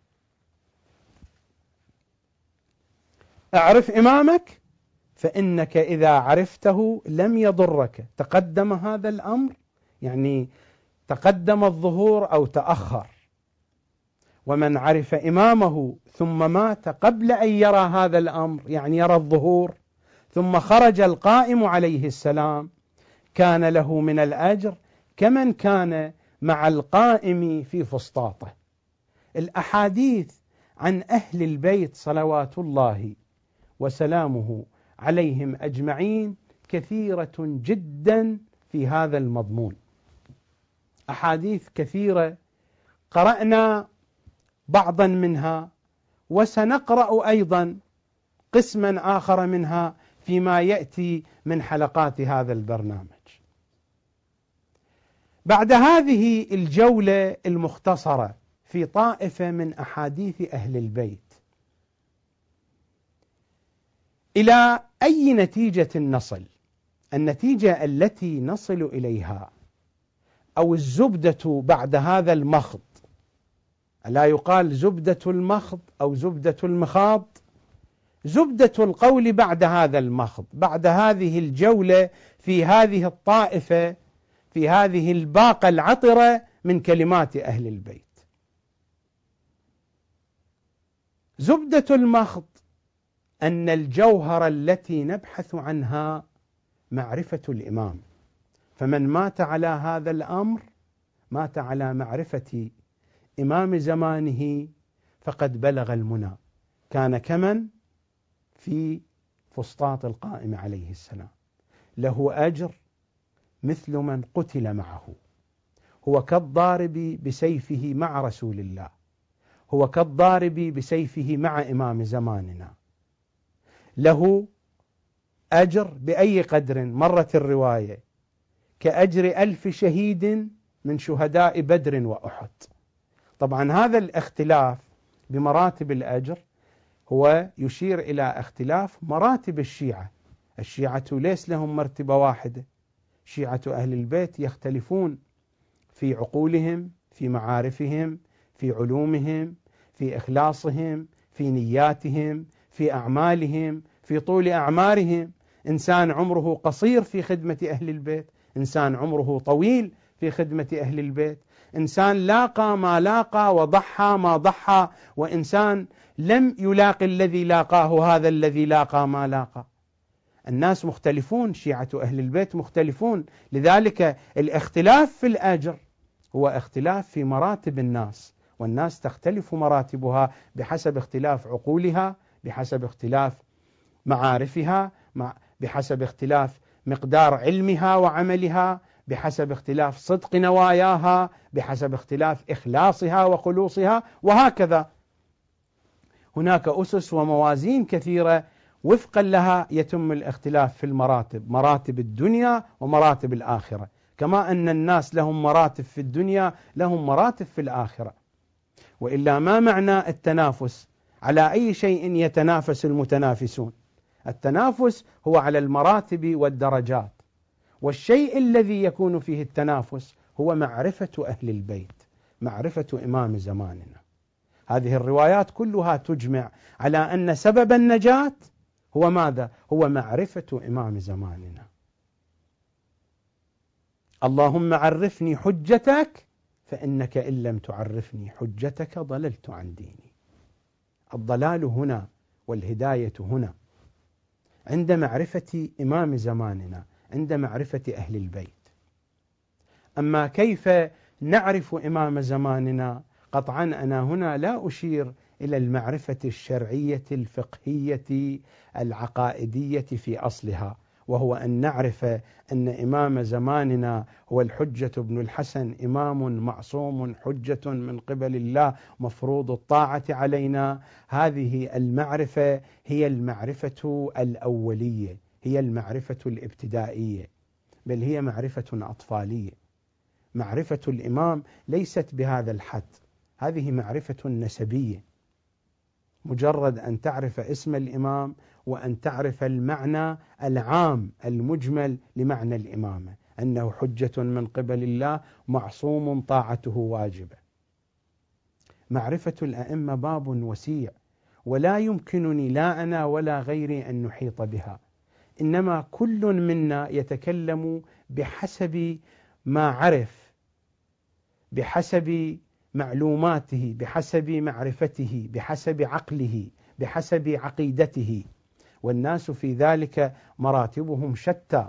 اعرف إمامك، فإنك إذا عرفته لم يضرك. تقدم هذا الأمر، يعني تقدم الظهور أو تأخر. ومن عرف إمامه ثم مات قبل أن يرى هذا الأمر، يعني يرى الظهور، ثم خرج القائم عليه السلام، كان له من الأجر كمن كان مع القائم في فسطاطه. الأحاديث عن أهل البيت صلوات الله وسلامه عليهم أجمعين كثيرة جدا في هذا المضمون، أحاديث كثيرة، قرأنا بعضا منها وسنقرأ أيضا قسما آخر منها فيما يأتي من حلقات هذا البرنامج. بعد هذه الجولة المختصرة في طائفة من أحاديث أهل البيت، إلى أي نتيجة نصل؟ النتيجة التي نصل إليها أو الزبدة بعد هذا المخض، ألا يقال زبدة المخض أو زبدة المخاض؟ زبدة القول بعد هذا المخض، بعد هذه الجولة في هذه الطائفة، في هذه الباقة العطرة من كلمات أهل البيت. زبدة المخض أن الجوهر التي نبحث عنها معرفة الإمام، فمن مات على هذا الأمر مات على معرفة إمام زمانه فقد بلغ المنى، كان كمن في فسطاط القائم عليه السلام، له أجر مثل من قتل معه، هو كالضارب بسيفه مع رسول الله، هو كالضارب بسيفه مع إمام زماننا، له أجر بأي قدر؟ مرت الرواية كأجر 1000 شهيد من شهداء بدر وأحد. طبعا هذا الاختلاف بمراتب الأجر هو يشير إلى اختلاف مراتب الشيعة. الشيعة ليس لهم مرتبة واحدة، شيعة أهل البيت يختلفون في عقولهم، في معارفهم، في علومهم، في إخلاصهم، في نياتهم، في أعمالهم، في طول أعمارهم. إنسان عمره قصير في خدمة أهل البيت، إنسان عمره طويل في خدمة أهل البيت، إنسان لاقى ما لاقى وضحى ما ضحى، وإنسان لم يلاقي الذي لاقاه هذا الذي لاقى ما لاقى. الناس مختلفون، شيعة أهل البيت مختلفون، لذلك الاختلاف في الأجر هو اختلاف في مراتب الناس، والناس تختلف مراتبها بحسب اختلاف عقولها، بحسب اختلاف معارفها، بحسب اختلاف مقدار علمها وعملها، بحسب اختلاف صدق نواياها، بحسب اختلاف إخلاصها وخلوصها، وهكذا. هناك أسس وموازين كثيرة وفقا لها يتم الاختلاف في المراتب، مراتب الدنيا ومراتب الآخرة، كما أن الناس لهم مراتب في الدنيا لهم مراتب في الآخرة. وإلا ما معنى التنافس على أي شيء يتنافس المتنافسون؟ التنافس هو على المراتب والدرجات، والشيء الذي يكون فيه التنافس هو معرفة أهل البيت، معرفة إمام زماننا. هذه الروايات كلها تجمع على أن سبب النجاة هو ماذا؟ هو معرفة إمام زماننا. اللهم عرفني حجتك فإنك إن لم تعرفني حجتك ضللت عن ديني. الضلال هنا والهداية هنا عند معرفة إمام زماننا، عند معرفة أهل البيت. أما كيف نعرف إمام زماننا؟ قطعا أنا هنا لا أشير إلى المعرفة الشرعية الفقهية العقائدية في أصلها، وهو أن نعرف أن إمام زماننا هو الحجة بن الحسن، إمام معصوم حجة من قبل الله مفروض الطاعة علينا. هذه المعرفة هي المعرفة الأولية، هي المعرفة الابتدائية، بل هي معرفة أطفالية. معرفة الإمام ليست بهذا الحد، هذه معرفة نسبية، مجرد أن تعرف اسم الإمام وأن تعرف المعنى العام المجمل لمعنى الإمامة، أنه حجة من قبل الله معصوم طاعته واجبة. معرفة الأئمة باب وسيع، ولا يمكنني لا أنا ولا غيري أن نحيط بها، إنما كل منا يتكلم بحسب ما عرف، بحسب معلوماته، بحسب معرفته، بحسب عقله، بحسب عقيدته، والناس في ذلك مراتبهم شتى.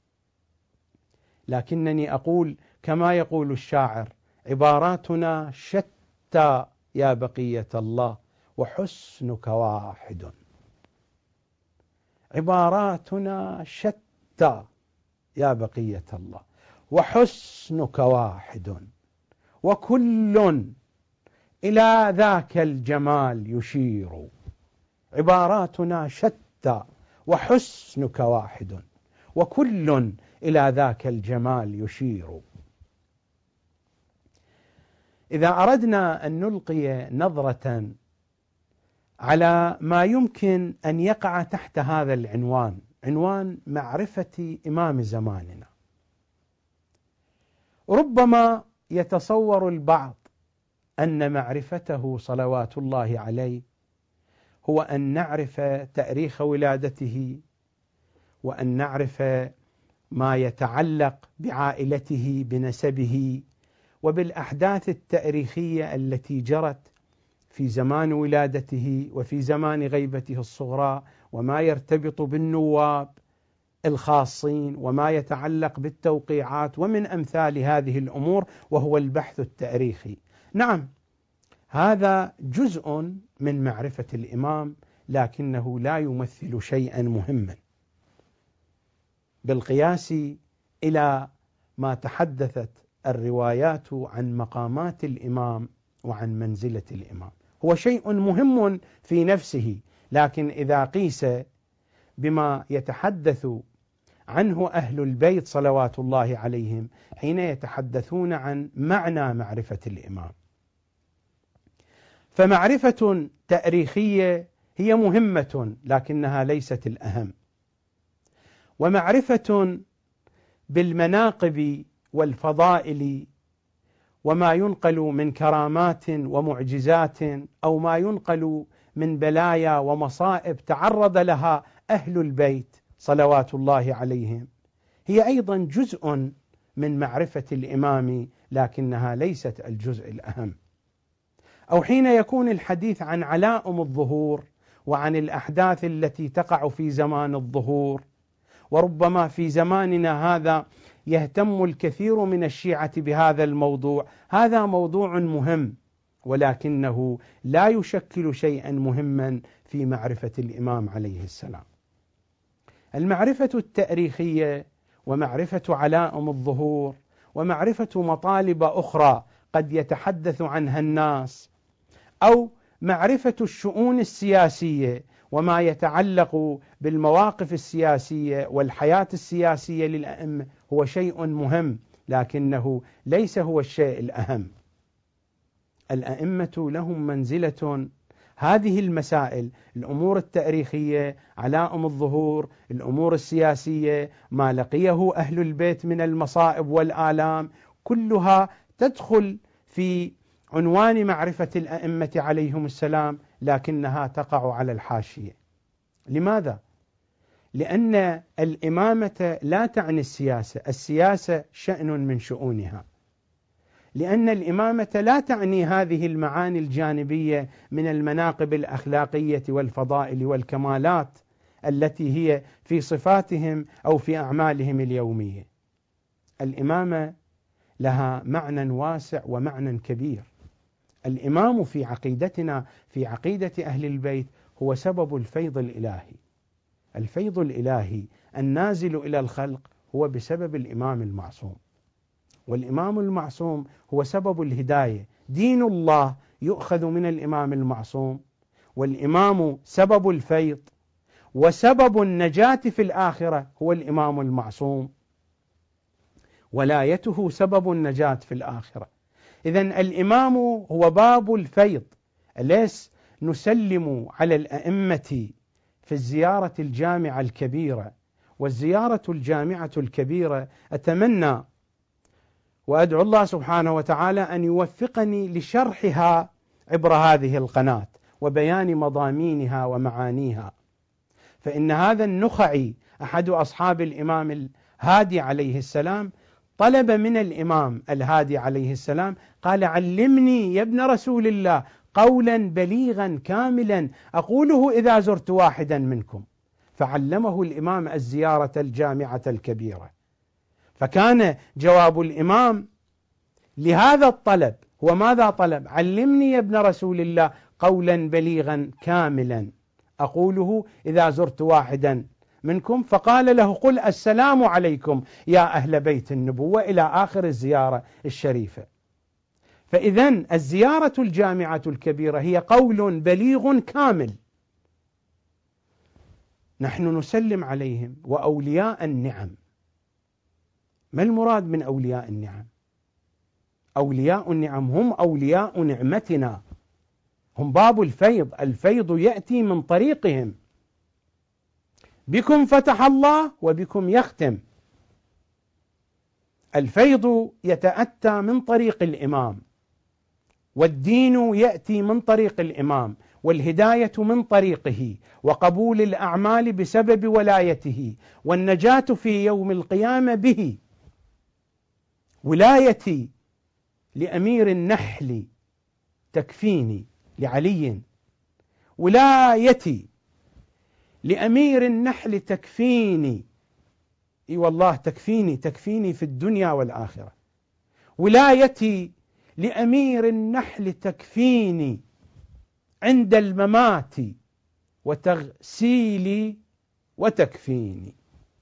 لكنني أقول كما يقول الشاعر: عباراتنا شتى يا بقية الله وحسنك واحد. عباراتنا شتى يا بقية الله وحسنك واحد، وكل إلى ذاك الجمال يشير. عباراتنا شتى وحسنك واحد، وكل إلى ذاك الجمال يشير. إذا أردنا أن نلقي نظرة على ما يمكن أن يقع تحت هذا العنوان، عنوان معرفة إمام زماننا، ربما يتصور البعض أن معرفته صلوات الله عليه هو أن نعرف تاريخ ولادته، وأن نعرف ما يتعلق بعائلته بنسبه وبالأحداث التاريخية التي جرت في زمان ولادته وفي زمان غيبته الصغرى، وما يرتبط بالنواب الخاصين وما يتعلق بالتوقيعات ومن أمثال هذه الأمور، وهو البحث التاريخي. نعم، هذا جزء من معرفة الإمام، لكنه لا يمثل شيئا مهما بالقياس إلى ما تحدثت الروايات عن مقامات الإمام وعن منزلة الإمام. هو شيء مهم في نفسه، لكن إذا قيس بما يتحدث عنه أهل البيت صلوات الله عليهم حين يتحدثون عن معنى معرفة الإمام، فمعرفة تاريخية هي مهمة لكنها ليست الأهم، ومعرفة بالمناقب والفضائل وما ينقل من كرامات ومعجزات أو ما ينقل من بلايا ومصائب تعرض لها أهل البيت صلوات الله عليهم هي أيضا جزء من معرفة الإمام، لكنها ليست الجزء الأهم. أو حين يكون الحديث عن علائم الظهور وعن الأحداث التي تقع في زمان الظهور، وربما في زماننا هذا يهتم الكثير من الشيعة بهذا الموضوع، هذا موضوع مهم، ولكنه لا يشكل شيئا مهما في معرفة الإمام عليه السلام. المعرفة التاريخية ومعرفة علائم الظهور ومعرفة مطالب أخرى قد يتحدث عنها الناس، أو معرفة الشؤون السياسية وما يتعلق بالمواقف السياسية والحياة السياسية للأئمة، هو شيء مهم لكنه ليس هو الشيء الأهم. الأئمة لهم منزلة، هذه المسائل، الأمور التاريخية، علائم الظهور، الأمور السياسية، ما لقيه أهل البيت من المصائب والآلام، كلها تدخل في عنوان معرفة الأئمة عليهم السلام، لكنها تقع على الحاشية. لماذا؟ لأن الإمامة لا تعني السياسة، السياسة شأن من شؤونها. لأن الإمامة لا تعني هذه المعاني الجانبية من المناقب الأخلاقية والفضائل والكمالات التي هي في صفاتهم أو في أعمالهم اليومية. الإمامة لها معنى واسع ومعنى كبير. الإمام في عقيدتنا، في عقيدة أهل البيت، هو سبب الفيض الإلهي. الفيض الإلهي النازل إلى الخلق هو بسبب الإمام المعصوم، والإمام المعصوم هو سبب الهداية. دين الله يؤخذ من الإمام المعصوم، والإمام سبب الفيض، وسبب النجاة في الآخرة هو الإمام المعصوم، ولايته سبب النجاة في الآخرة. إذن الإمام هو باب الفيض. أليس نسلم على الأئمة في الزيارة الجامعة الكبيرة؟ والزيارة الجامعة الكبيرة أتمنى وأدعو الله سبحانه وتعالى أن يوفقني لشرحها عبر هذه القناة وبيان مضامينها ومعانيها، فإن هذا النخعي أحد أصحاب الإمام الهادي عليه السلام طلب من الإمام الهادي عليه السلام، قال: علمني يا ابن رسول الله قولا بليغا كاملا أقوله إذا زرت واحدا منكم. فعلمه الإمام الزيارة الجامعة الكبيرة. فكان جواب الإمام لهذا الطلب هو ماذا طلب؟ علمني يا ابن رسول الله قولا بليغا كاملا أقوله إذا زرت واحدا منكم. فقال له: قل السلام عليكم يا أهل بيت النبوة، إلى آخر الزيارة الشريفة. فإذن الزيارة الجامعة الكبيرة هي قول بليغ كامل. نحن نسلم عليهم وأولياء النعم. ما المراد من أولياء النعم؟ أولياء النعم هم أولياء نعمتنا، هم باب الفيض. الفيض يأتي من طريقهم. بكم فتح الله وبكم يختم. الفيض يتأتى من طريق الإمام، والدين يأتي من طريق الإمام، والهداية من طريقه، وقبول الأعمال بسبب ولايته، والنجاة في يوم القيامة به. ولايتي لأمير النحل تكفيني، لعلي. ولايتي لأمير النحل تكفيني، اي والله تكفيني في الدنيا والآخرة. ولايتي لأمير النحل تكفيني عند الممات وتغسيلي وتكفيني.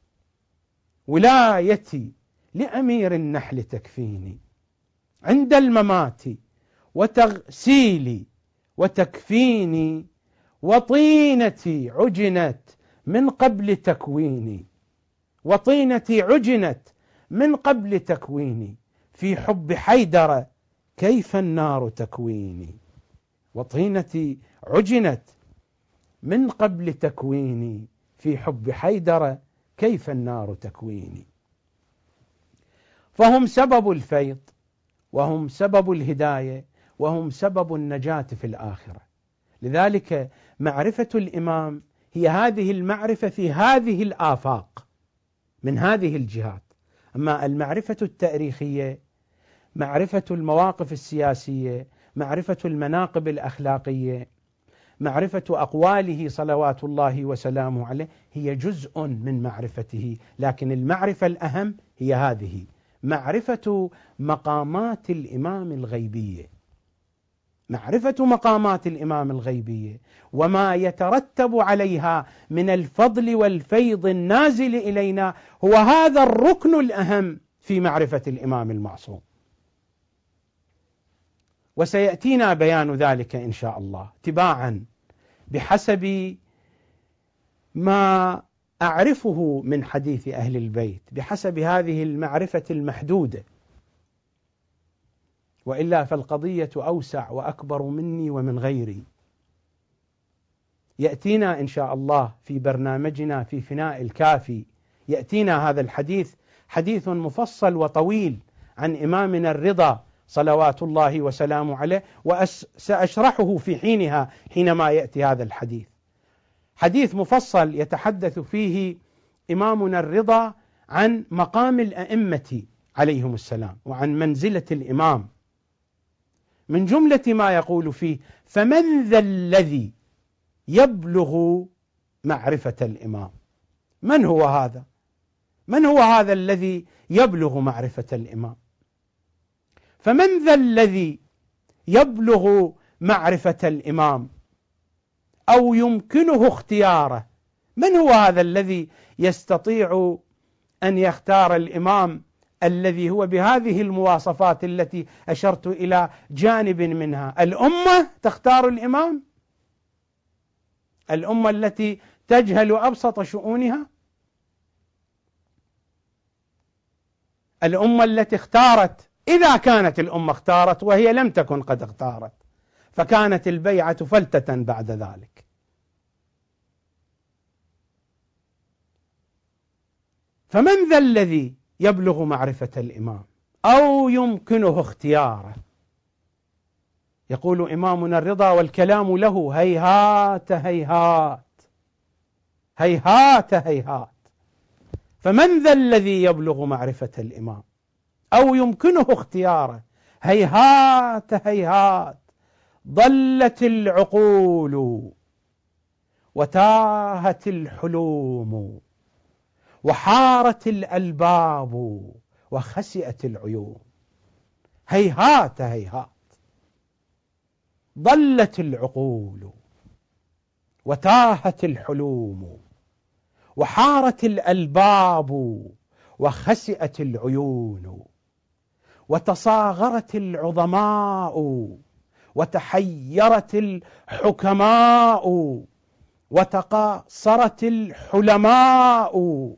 ولايتي لأمير النحل تكفيني عند الممات وتغسيلي وتكفيني، وطينتي عجنت من قبل تكويني. وطينتي عجنت من قبل تكويني، في حب حيدر كيف النار تكويني. وطينتي عجنت من قبل تكويني، في حب حيدر كيف النار تكويني. فهم سبب الفيض، وهم سبب الهداية، وهم سبب النجاة في الآخرة. لذلك معرفة الإمام هي هذه المعرفة في هذه الآفاق من هذه الجهات. أما المعرفة التاريخية، معرفة المواقف السياسية، معرفة المناقب الأخلاقية، معرفة أقواله صلوات الله وسلامه عليه، هي جزء من معرفته. لكن المعرفة الأهم هي هذه، معرفة مقامات الإمام الغيبية. معرفة مقامات الإمام الغيبية وما يترتب عليها من الفضل والفيض النازل إلينا هو هذا الركن الأهم في معرفة الإمام المعصوم. وسيأتينا بيان ذلك إن شاء الله تباعا بحسب ما أعرفه من حديث أهل البيت، بحسب هذه المعرفة المحدودة. وإلا فالقضية أوسع وأكبر مني ومن غيري. يأتينا إن شاء الله في برنامجنا في فناء الكافي، يأتينا هذا الحديث، حديث مفصل وطويل عن إمامنا الرضا صلوات الله وسلامه عليه، وسأشرحه في حينها حينما يأتي هذا الحديث. حديث مفصل يتحدث فيه إمامنا الرضا عن مقام الأئمة عليهم السلام وعن منزلة الإمام. من جملة ما يقول فيه: فمن ذا الذي يبلغ معرفة الإمام؟ من هو هذا؟ من هو هذا الذي يبلغ معرفة الإمام؟ فمن ذا الذي يبلغ معرفة الإمام أو يمكنه اختياره؟ من هو هذا الذي يستطيع أن يختار الإمام الذي هو بهذه المواصفات التي أشرت إلى جانب منها؟ الأمة تختار الإمام؟ الأمة التي تجهل أبسط شؤونها؟ الأمة التي اختارت، إذا كانت الأمة اختارت وهي لم تكن قد اختارت، فكانت البيعة فلتة بعد ذلك. فمن ذا الذي يبلغ معرفة الإمام أو يمكنه اختياره؟ يقول إمامنا الرضا والكلام له: هيهات هيهات هيهات هيهات. فمن ذا الذي يبلغ معرفة الإمام أو يمكنه اختياره؟ هيهات هيهات، ضلت العقول وتاهت الحلوم وحارت الألباب وخسئت العيون. هيهات هيهات، ضلت العقول وتاهت الحلوم وحارت الألباب وخسئت العيون، وتصاغرت العظماء وتحيرت الحكماء وتقاصرت الحلماء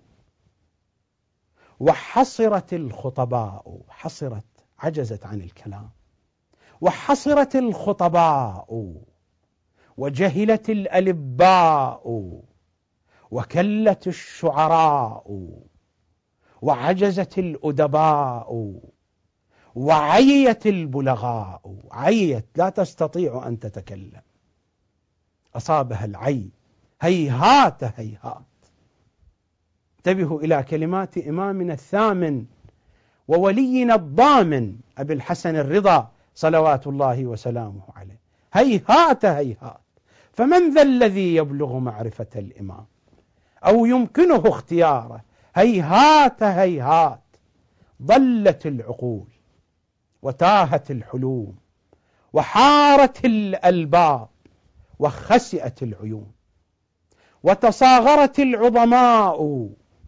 وحصرت الخطباء. حصرت، عجزت عن الكلام. وحصرت الخطباء وجهلت الألباء وكلت الشعراء وعجزت الأدباء وعيت البلغاء. عيت، لا تستطيع أن تتكلم، أصابها العي. هيهات هيهات. انتبهوا إلى كلمات إمامنا الثامن وولينا الضامن أبي الحسن الرضا صلوات الله وسلامه عليه: هيهات هيهات. فمن ذا الذي يبلغ معرفة الإمام أو يمكنه اختياره؟ هيهات هيهات، ضلت العقول وتاهت الحلوم وحارت الألباب وخسئت العيون، وتصاغرت العظماء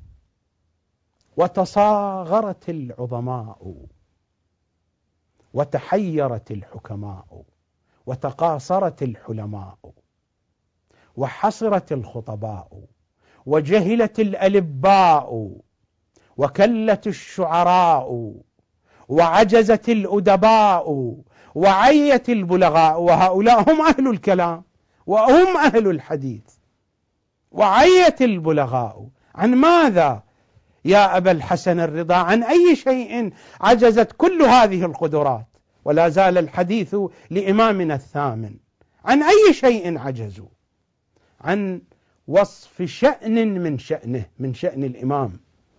وتحيرت الحكماء وتقاصرت الحلماء وحصرت الخطباء وجهلت الألباء وكلت الشعراء وعجزت الأدباء وعيت البلغاء. وهؤلاء هم أهل الكلام وهم أهل الحديث. وعيت البلغاء عن ماذا يا أبا الحسن الرضا؟ عن أي شيء عجزت كل هذه القدرات؟ ولا زال الحديث لإمامنا الثامن. عن أي شيء عجزوا؟ عن وصف شأن من شأن الإمام،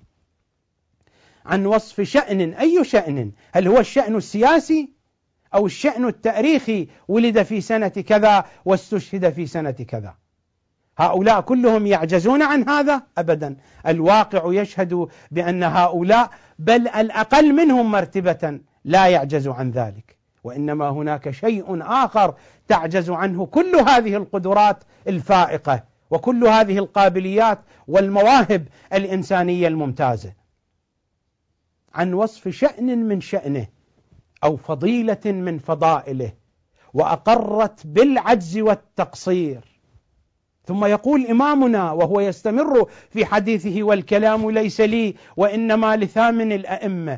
عن وصف شأن. أي شأن؟ هل هو الشأن السياسي أو الشأن التاريخي؟ ولد في سنة كذا واستشهد في سنة كذا. هؤلاء كلهم يعجزون عن هذا؟ أبدا. الواقع يشهد بأن هؤلاء بل الأقل منهم مرتبة لا يعجز عن ذلك، وإنما هناك شيء آخر تعجز عنه كل هذه القدرات الفائقة وكل هذه القابليات والمواهب الإنسانية الممتازة. عن وصف شأن من شأنه أو فضيلة من فضائله، وأقرت بالعجز والتقصير. ثم يقول إمامنا وهو يستمر في حديثه: والكلام ليس لي وإنما لثامن الأئمة: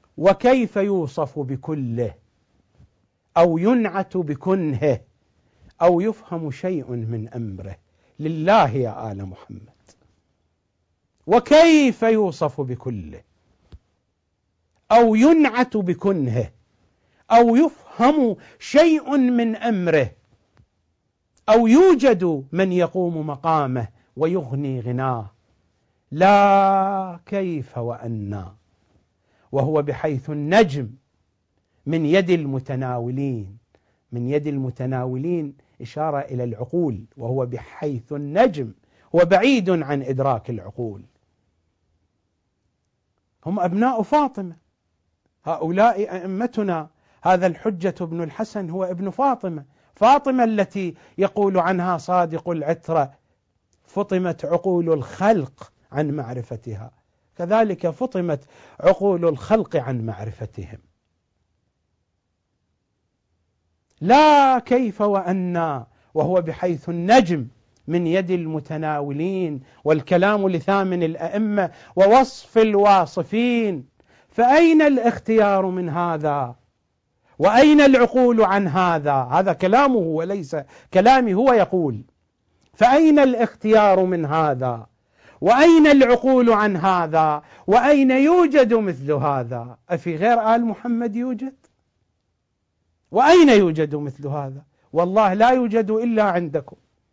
وكيف يوصف بكله أو ينعت بكنهه أو يفهم شيء من أمره. لله يا آل محمد. وكيف يوصف بكله أو ينعت بكنه أو يفهم شيء من أمره أو يوجد من يقوم مقامه ويغني غناه؟ لا، كيف وأنى، وهو بحيث النجم من يد المتناولين. من يد المتناولين إشارة إلى العقول، وهو بحيث النجم، وبعيد عن إدراك العقول. هم أبناء فاطمة، هؤلاء أئمتنا. هذا الحجة بن الحسن هو ابن فاطمة، فاطمة التي يقول عنها صادق العترة: فطمت عقول الخلق عن معرفتها. كذلك فطمت عقول الخلق عن معرفتهم. لا، كيف وأنى، وهو بحيث النجم من يد المتناولين، والكلام لثامن الأئمة ووصف الواصفين. فأين الاختيار من هذا؟ وأين العقول عن هذا؟ هذا كلامه وليس كلامي، هو يقول: فأين الاختيار من هذا؟ وأين العقول عن هذا؟ وأين يوجد مثل هذا؟ أفي غير آل محمد يوجد؟ وأين يوجد مثل هذا؟ والله لا يوجد إلا عندكم.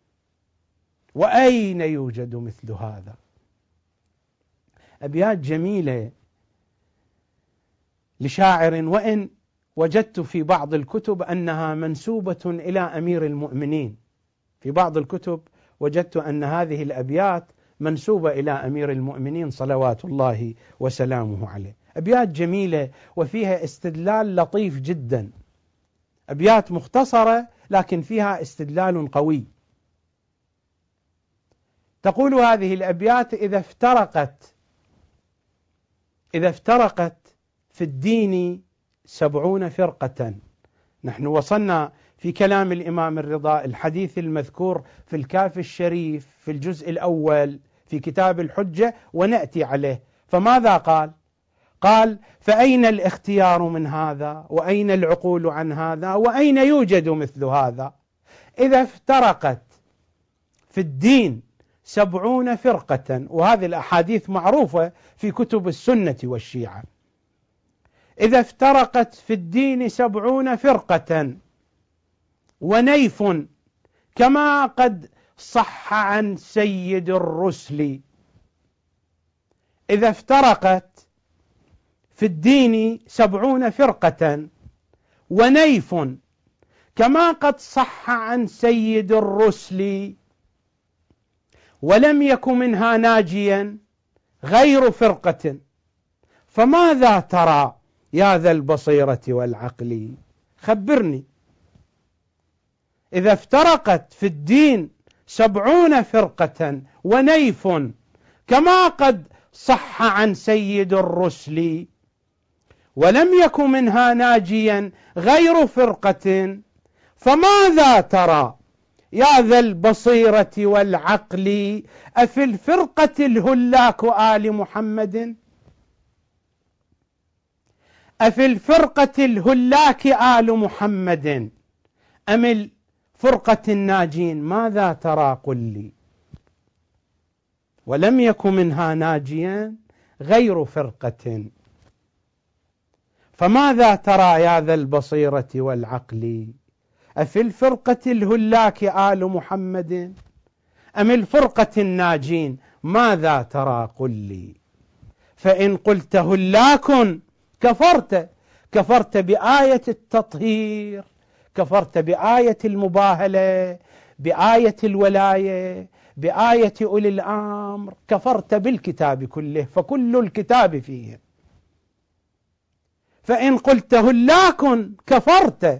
وأين يوجد مثل هذا؟ أبيات جميلة لشاعر، وإن وجدت في بعض الكتب أنها منسوبة إلى أمير المؤمنين. في بعض الكتب وجدت أن هذه الأبيات منسوبة إلى أمير المؤمنين صلوات الله وسلامه عليه. أبيات جميلة وفيها استدلال لطيف جدا، أبيات مختصرة لكن فيها استدلال قوي. تقول هذه الأبيات: إذا افترقت في الدين 70 فرقة. نحن وصلنا في كلام الإمام الرضا الحديث المذكور في الكافي الشريف في الجزء الأول في كتاب الحجة، ونأتي عليه. فماذا قال؟ قال: فأين الاختيار من هذا؟ وأين العقول عن هذا؟ وأين يوجد مثل هذا؟ إذا افترقت في الدين 70 فرقة، وهذه الأحاديث معروفة في كتب السنة والشيعة. إذا افترقت في الدين 70 فرقة ونيف، كما قد صح عن سيد الرسل. إذا افترقت في الدين 70 فرقة ونيف، كما قد صح عن سيد الرسل، ولم يك منها ناجيا غير فرقة، فماذا ترى يا ذا البصيرة والعقل؟ خبرني. إذا افترقت في الدين 70 فرقة ونيف، كما قد صح عن سيد الرسل، ولم يك منها ناجيا غير فرقة، فماذا ترى يا ذا البصيرة والعقل؟ أفي الفرقة الهلاك آل محمد؟ أفي الفرقة الهلاك آل محمد أم الفرقة الناجين؟ ماذا ترى؟ قل لي. ولم يك منها ناجيا غير فرقة، فماذا ترى يا ذا البصيرة والعقل؟ أفي الفرقة الهلاك آل محمد أم الفرقة الناجين؟ ماذا ترى؟ قل لي. فإن قلت هلاك كفرت بآية التطهير، كفرت بآية المباهلة، بآية الولاية، بآية أولي الأمر، كفرت بالكتاب كله، فكل الكتاب فيه. فإن قلت هلاك كفرت.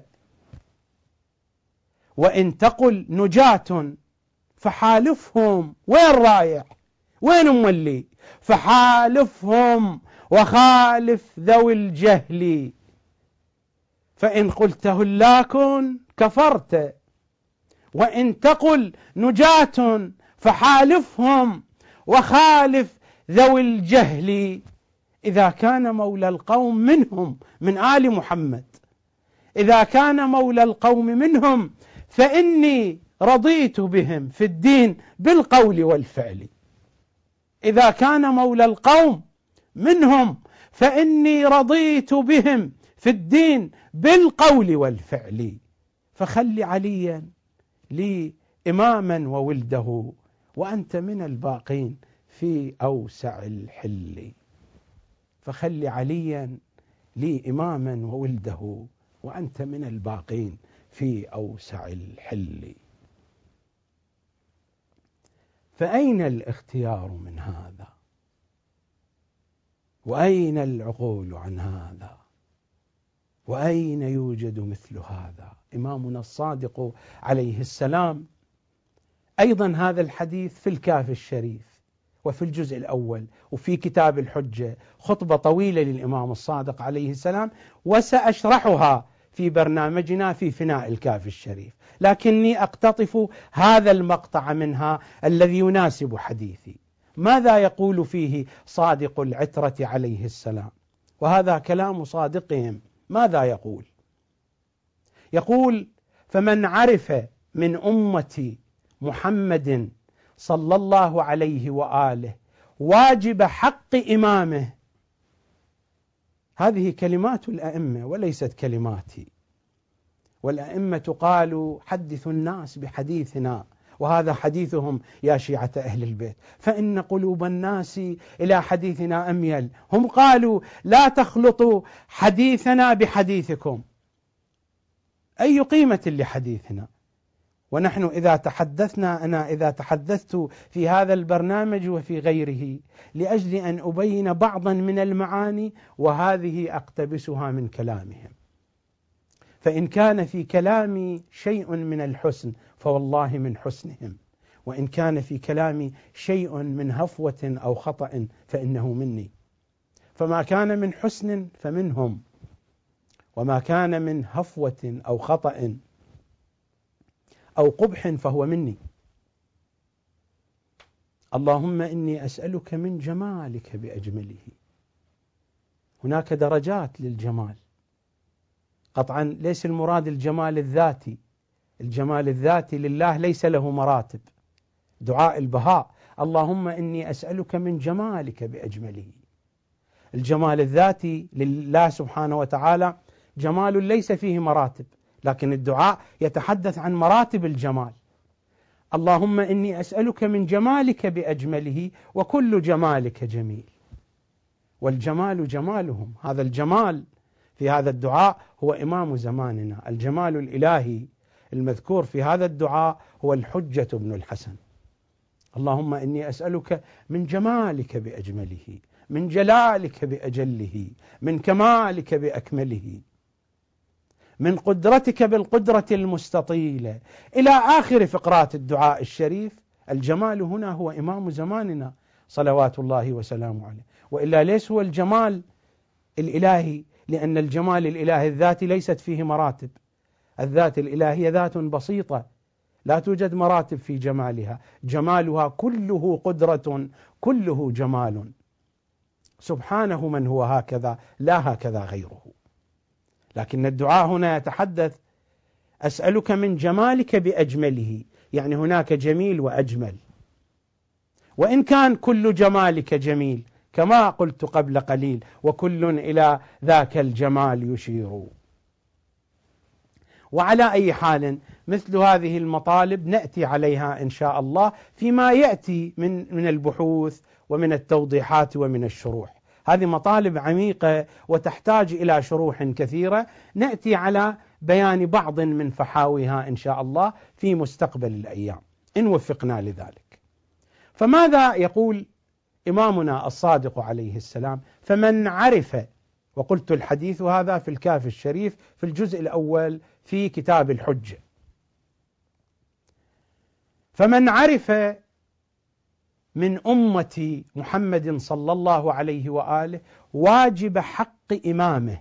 وإن تقل نجاة فحالفهم. وين رايح؟ وين مولي؟ فحالفهم وخالف ذوي الجهل. فإن قلت هلاك كفرت، وإن تقل نجاة فحالفهم وخالف ذوي الجهل. إذا كان مولى القوم منهم من آل محمد، إذا كان مولى القوم منهم فإني رضيت بهم في الدين بالقول والفعل. إذا كان مولى القوم منهم فإني رضيت بهم في الدين بالقول والفعل. فخل عليا لي إماما وولده وأنت من الباقين في أوسع الحل. فخل عليا لي إماما وولده وأنت من الباقين في أوسع الحل. فأين الاختيار من هذا؟ وأين العقول عن هذا؟ وأين يوجد مثل هذا؟ إمامنا الصادق عليه السلام أيضا هذا الحديث في الكافي الشريف وفي الجزء الأول وفي كتاب الحجة، خطبة طويلة للإمام الصادق عليه السلام، وسأشرحها في برنامجنا في فناء الكافي الشريف، لكني أقتطف هذا المقطع منها الذي يناسب حديثي. ماذا يقول فيه صادق العترة عليه السلام؟ وهذا كلام صادقهم. ماذا يقول؟ يقول: فمن عرف من أمة محمد صلى الله عليه وآله واجب حق إمامه. هذه كلمات الأئمة وليست كلماتي، والأئمة قالوا: حدثوا الناس بحديثنا، وهذا حديثهم يا شيعة أهل البيت، فإن قلوب الناس إلى حديثنا أميل. هم قالوا: لا تخلطوا حديثنا بحديثكم. أي قيمة لحديثنا؟ ونحن إذا تحدثنا، أنا إذا تحدثت في هذا البرنامج وفي غيره لأجل أن أبين بعضا من المعاني، وهذه أقتبسها من كلامهم. فإن كان في كلامي شيء من الحسن فوالله من حسنهم، وإن كان في كلامي شيء من هفوة أو خطأ فإنه مني. فما كان من حسن فمنهم، وما كان من هفوة أو خطأ أو قبح فهو مني. اللهم إني أسألك من جمالك بأجمله. هناك درجات للجمال، قطعا ليس المراد الجمال الذاتي. الجمال الذاتي لله ليس له مراتب. دعاء البهاء: اللهم إني أسألك من جمالك بأجمله. الجمال الذاتي لله سبحانه وتعالى جمال ليس فيه مراتب، لكن الدعاء يتحدث عن مراتب الجمال. اللهم إني أسألك من جمالك بأجمله وكل جمالك جميل. والجمال جمالهم. هذا الجمال في هذا الدعاء هو إمام زماننا. الجمال الإلهي المذكور في هذا الدعاء هو الحجة بن الحسن. اللهم إني أسألك من جمالك بأجمله، من جلالك بأجله، من كمالك بأكمله، من قدرتك بالقدرة المستطيلة، إلى آخر فقرات الدعاء الشريف. الجمال هنا هو إمام زماننا صلوات الله وسلامه عليه. وإلا ليس هو الجمال الإلهي، لأن الجمال الإلهي الذاتي ليست فيه مراتب. الذات الإلهية ذات بسيطة لا توجد مراتب في جمالها، جمالها كله قدرة، كله جمال. سبحانه من هو هكذا، لا هكذا غيره. لكن الدعاء هنا يتحدث: أسألك من جمالك بأجمله، يعني هناك جميل وأجمل. وإن كان كل جمالك جميل كما قلت قبل قليل، وكل إلى ذاك الجمال يشير. وعلى أي حال مثل هذه المطالب نأتي عليها إن شاء الله فيما يأتي من البحوث ومن التوضيحات ومن الشروح. هذه مطالب عميقة وتحتاج إلى شروح كثيرة، نأتي على بيان بعض من فحاويها إن شاء الله في مستقبل الأيام إن وفقنا لذلك. فماذا يقول إمامنا الصادق عليه السلام؟ فمن عرف، وقلت الحديث هذا في الكافي الشريف في الجزء الأول في كتاب الحجة. فمن عرف من أمة محمد صلى الله عليه وآله واجب حق إمامه.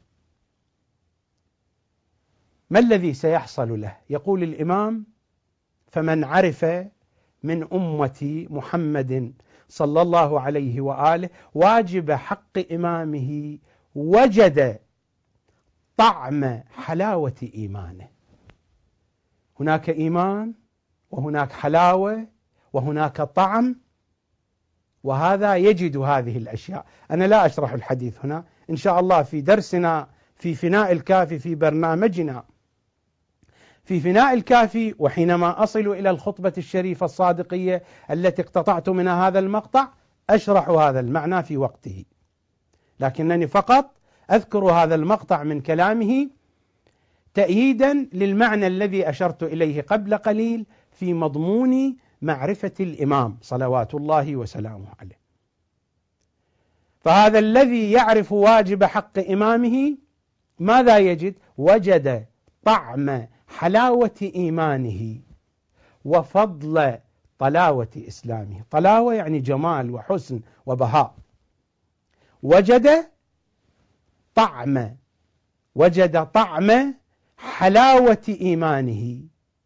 ما الذي سيحصل له؟ يقول الإمام: فمن عرف من أمة محمد صلى الله عليه وآله واجب حق إمامه وجد طعم حلاوة إيمانه. هناك إيمان وهناك حلاوة وهناك طعم، وهذا يجد هذه الأشياء. أنا لا أشرح الحديث هنا، إن شاء الله في درسنا في فناء الكافي، في برنامجنا في فناء الكافي، وحينما أصل إلى الخطبة الشريفة الصادقية التي اقتطعت منها هذا المقطع أشرح هذا المعنى في وقته، لكنني فقط أذكر هذا المقطع من كلامه تأييدا للمعنى الذي أشرت إليه قبل قليل في مضمون معرفة الإمام صلوات الله وسلامه عليه. فهذا الذي يعرف واجب حق إمامه ماذا يجد؟ وجد طعم حلاوة إيمانه وفضل طلاوة إسلامه. طلاوة يعني جمال وحسن وبهاء. وجد طعم حلاوة إيمانه،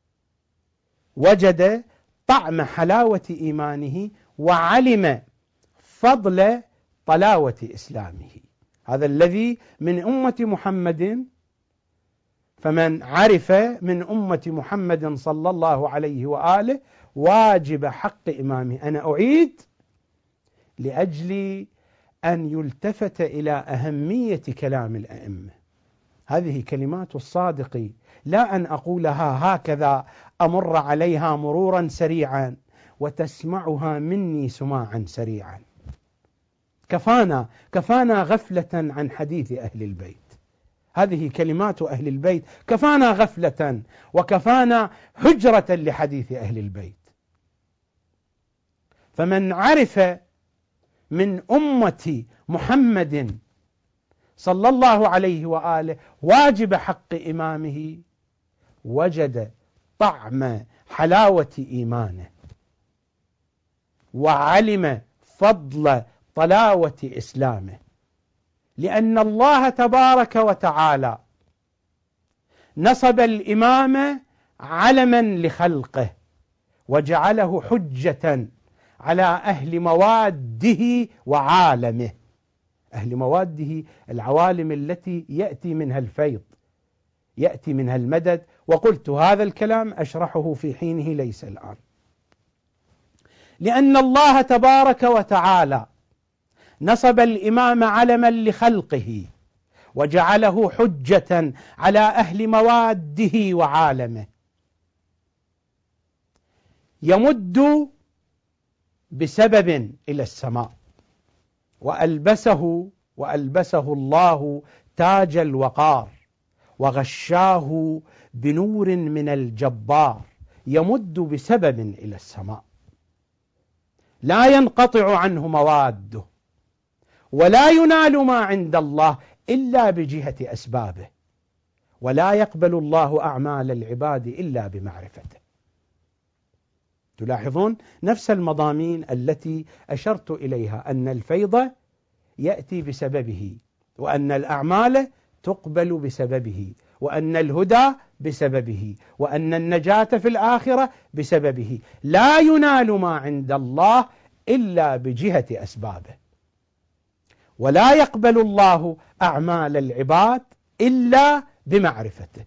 وجد طعم حلاوة إيمانه وعلم فضل طلاوة إسلامه. هذا الذي من أمة محمد، فمن عرف من أمة محمد صلى الله عليه وآله واجب حق إمامه. أنا أعيد لأجل أن يلتفت إلى أهمية كلام الأئمة. هذه كلمات الصادق، لا أن أقولها هكذا أمر عليها مرورا سريعا وتسمعها مني سماعا سريعا. كفانا غفلة عن حديث أهل البيت. هذه كلمات أهل البيت، كفانا غفلة وكفانا هجرة لحديث أهل البيت. فمن عرف من أمة محمد صلى الله عليه وآله واجب حق إمامه وجد طعم حلاوة إيمانه وعلم فضل طلاوة إسلامه، لأن الله تبارك وتعالى نصب الإمام علما لخلقه وجعله حجة على أهل مواده وعالمه. أهل مواده العوالم التي يأتي منها الفيض، يأتي منها المدد، وقلت هذا الكلام أشرحه في حينه ليس الآن. لأن الله تبارك وتعالى نصب الإمام علما لخلقه وجعله حجة على أهل مواده وعالمه، يمد بسبب إلى السماء، وألبسه الله تاج الوقار وغشاه بنور من الجبار، يمد بسبب إلى السماء لا ينقطع عنه مواده، ولا ينال ما عند الله إلا بجهة أسبابه، ولا يقبل الله أعمال العباد إلا بمعرفته. تلاحظون نفس المضامين التي أشرت إليها، أن الفيض يأتي بسببه، وأن الأعمال تقبل بسببه، وأن الهدى بسببه، وأن النجاة في الآخرة بسببه. لا ينال ما عند الله إلا بجهة أسبابه، ولا يقبل الله أعمال العباد إلا بمعرفته.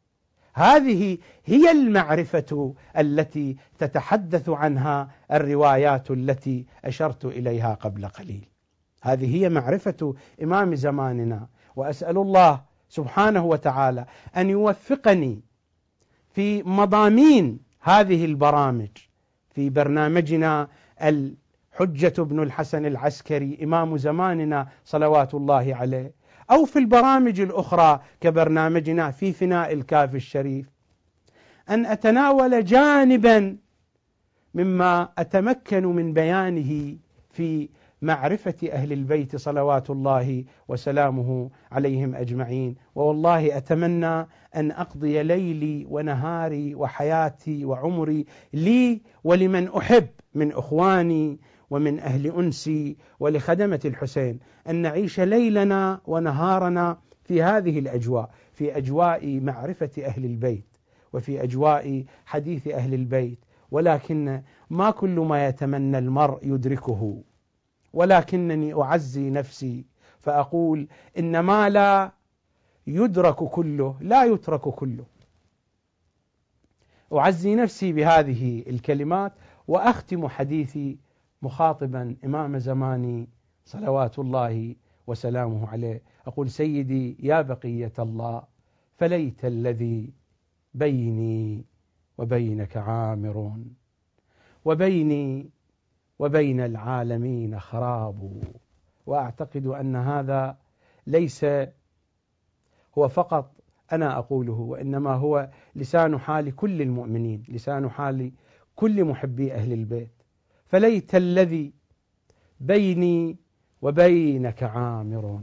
هذه هي المعرفة التي تتحدث عنها الروايات التي أشرت إليها قبل قليل. هذه هي معرفة إمام زماننا، وأسأل الله سبحانه وتعالى أن يوفقني في مضامين هذه البرامج، في برنامجنا الحجة بن الحسن العسكري إمام زماننا صلوات الله عليه، أو في البرامج الأخرى كبرنامجنا في فناء الكافي الشريف، أن أتناول جانبا مما أتمكن من بيانه في معرفة أهل البيت صلوات الله وسلامه عليهم أجمعين. والله أتمنى أن أقضي ليلي ونهاري وحياتي وعمري لي ولمن أحب من إخواني ومن أهل أنسي ولخدمة الحسين، أن نعيش ليلنا ونهارنا في هذه الأجواء، في أجواء معرفة أهل البيت وفي أجواء حديث أهل البيت. ولكن ما كل ما يتمنى المرء يدركه، ولكنني أعزي نفسي فأقول إن ما لا يدرك كله لا يترك كله. أعزي نفسي بهذه الكلمات وأختم حديثي مخاطبا إمام زماني صلوات الله وسلامه عليه، أقول: سيدي يا بقية الله، فليت الذي بيني وبينك عامر، وبيني وبين العالمين خراب. وأعتقد أن هذا ليس هو فقط أنا أقوله، وإنما هو لسان حال كل المؤمنين، لسان حال كل محبي أهل البيت. فليت الذي بيني وبينك عامر،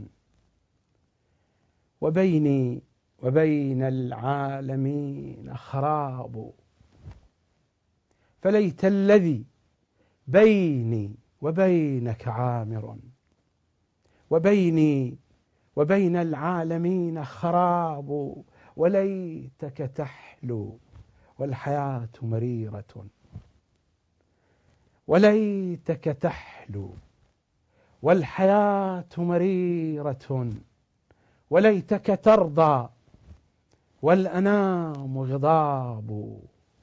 وبيني وبين العالمين خراب. فليت الذي بيني وبينك عامر، وبيني وبين العالمين خراب. وليتك تحلو والحياة مريرة، وليتك تحلو والحياة مريرة، وليتك ترضى والأنام غضاب.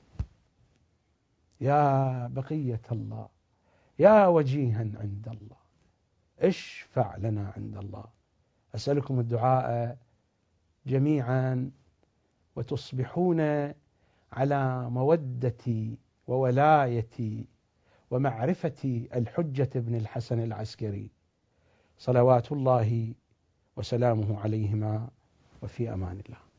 يا بقية الله، يا وجيها عند الله، اشفع لنا عند الله. أسألكم الدعاء جميعا، وتصبحون على مودة وولاية ومعرفة الحجة بن الحسن العسكري صلوات الله وسلامه عليهما، وفي أمان الله.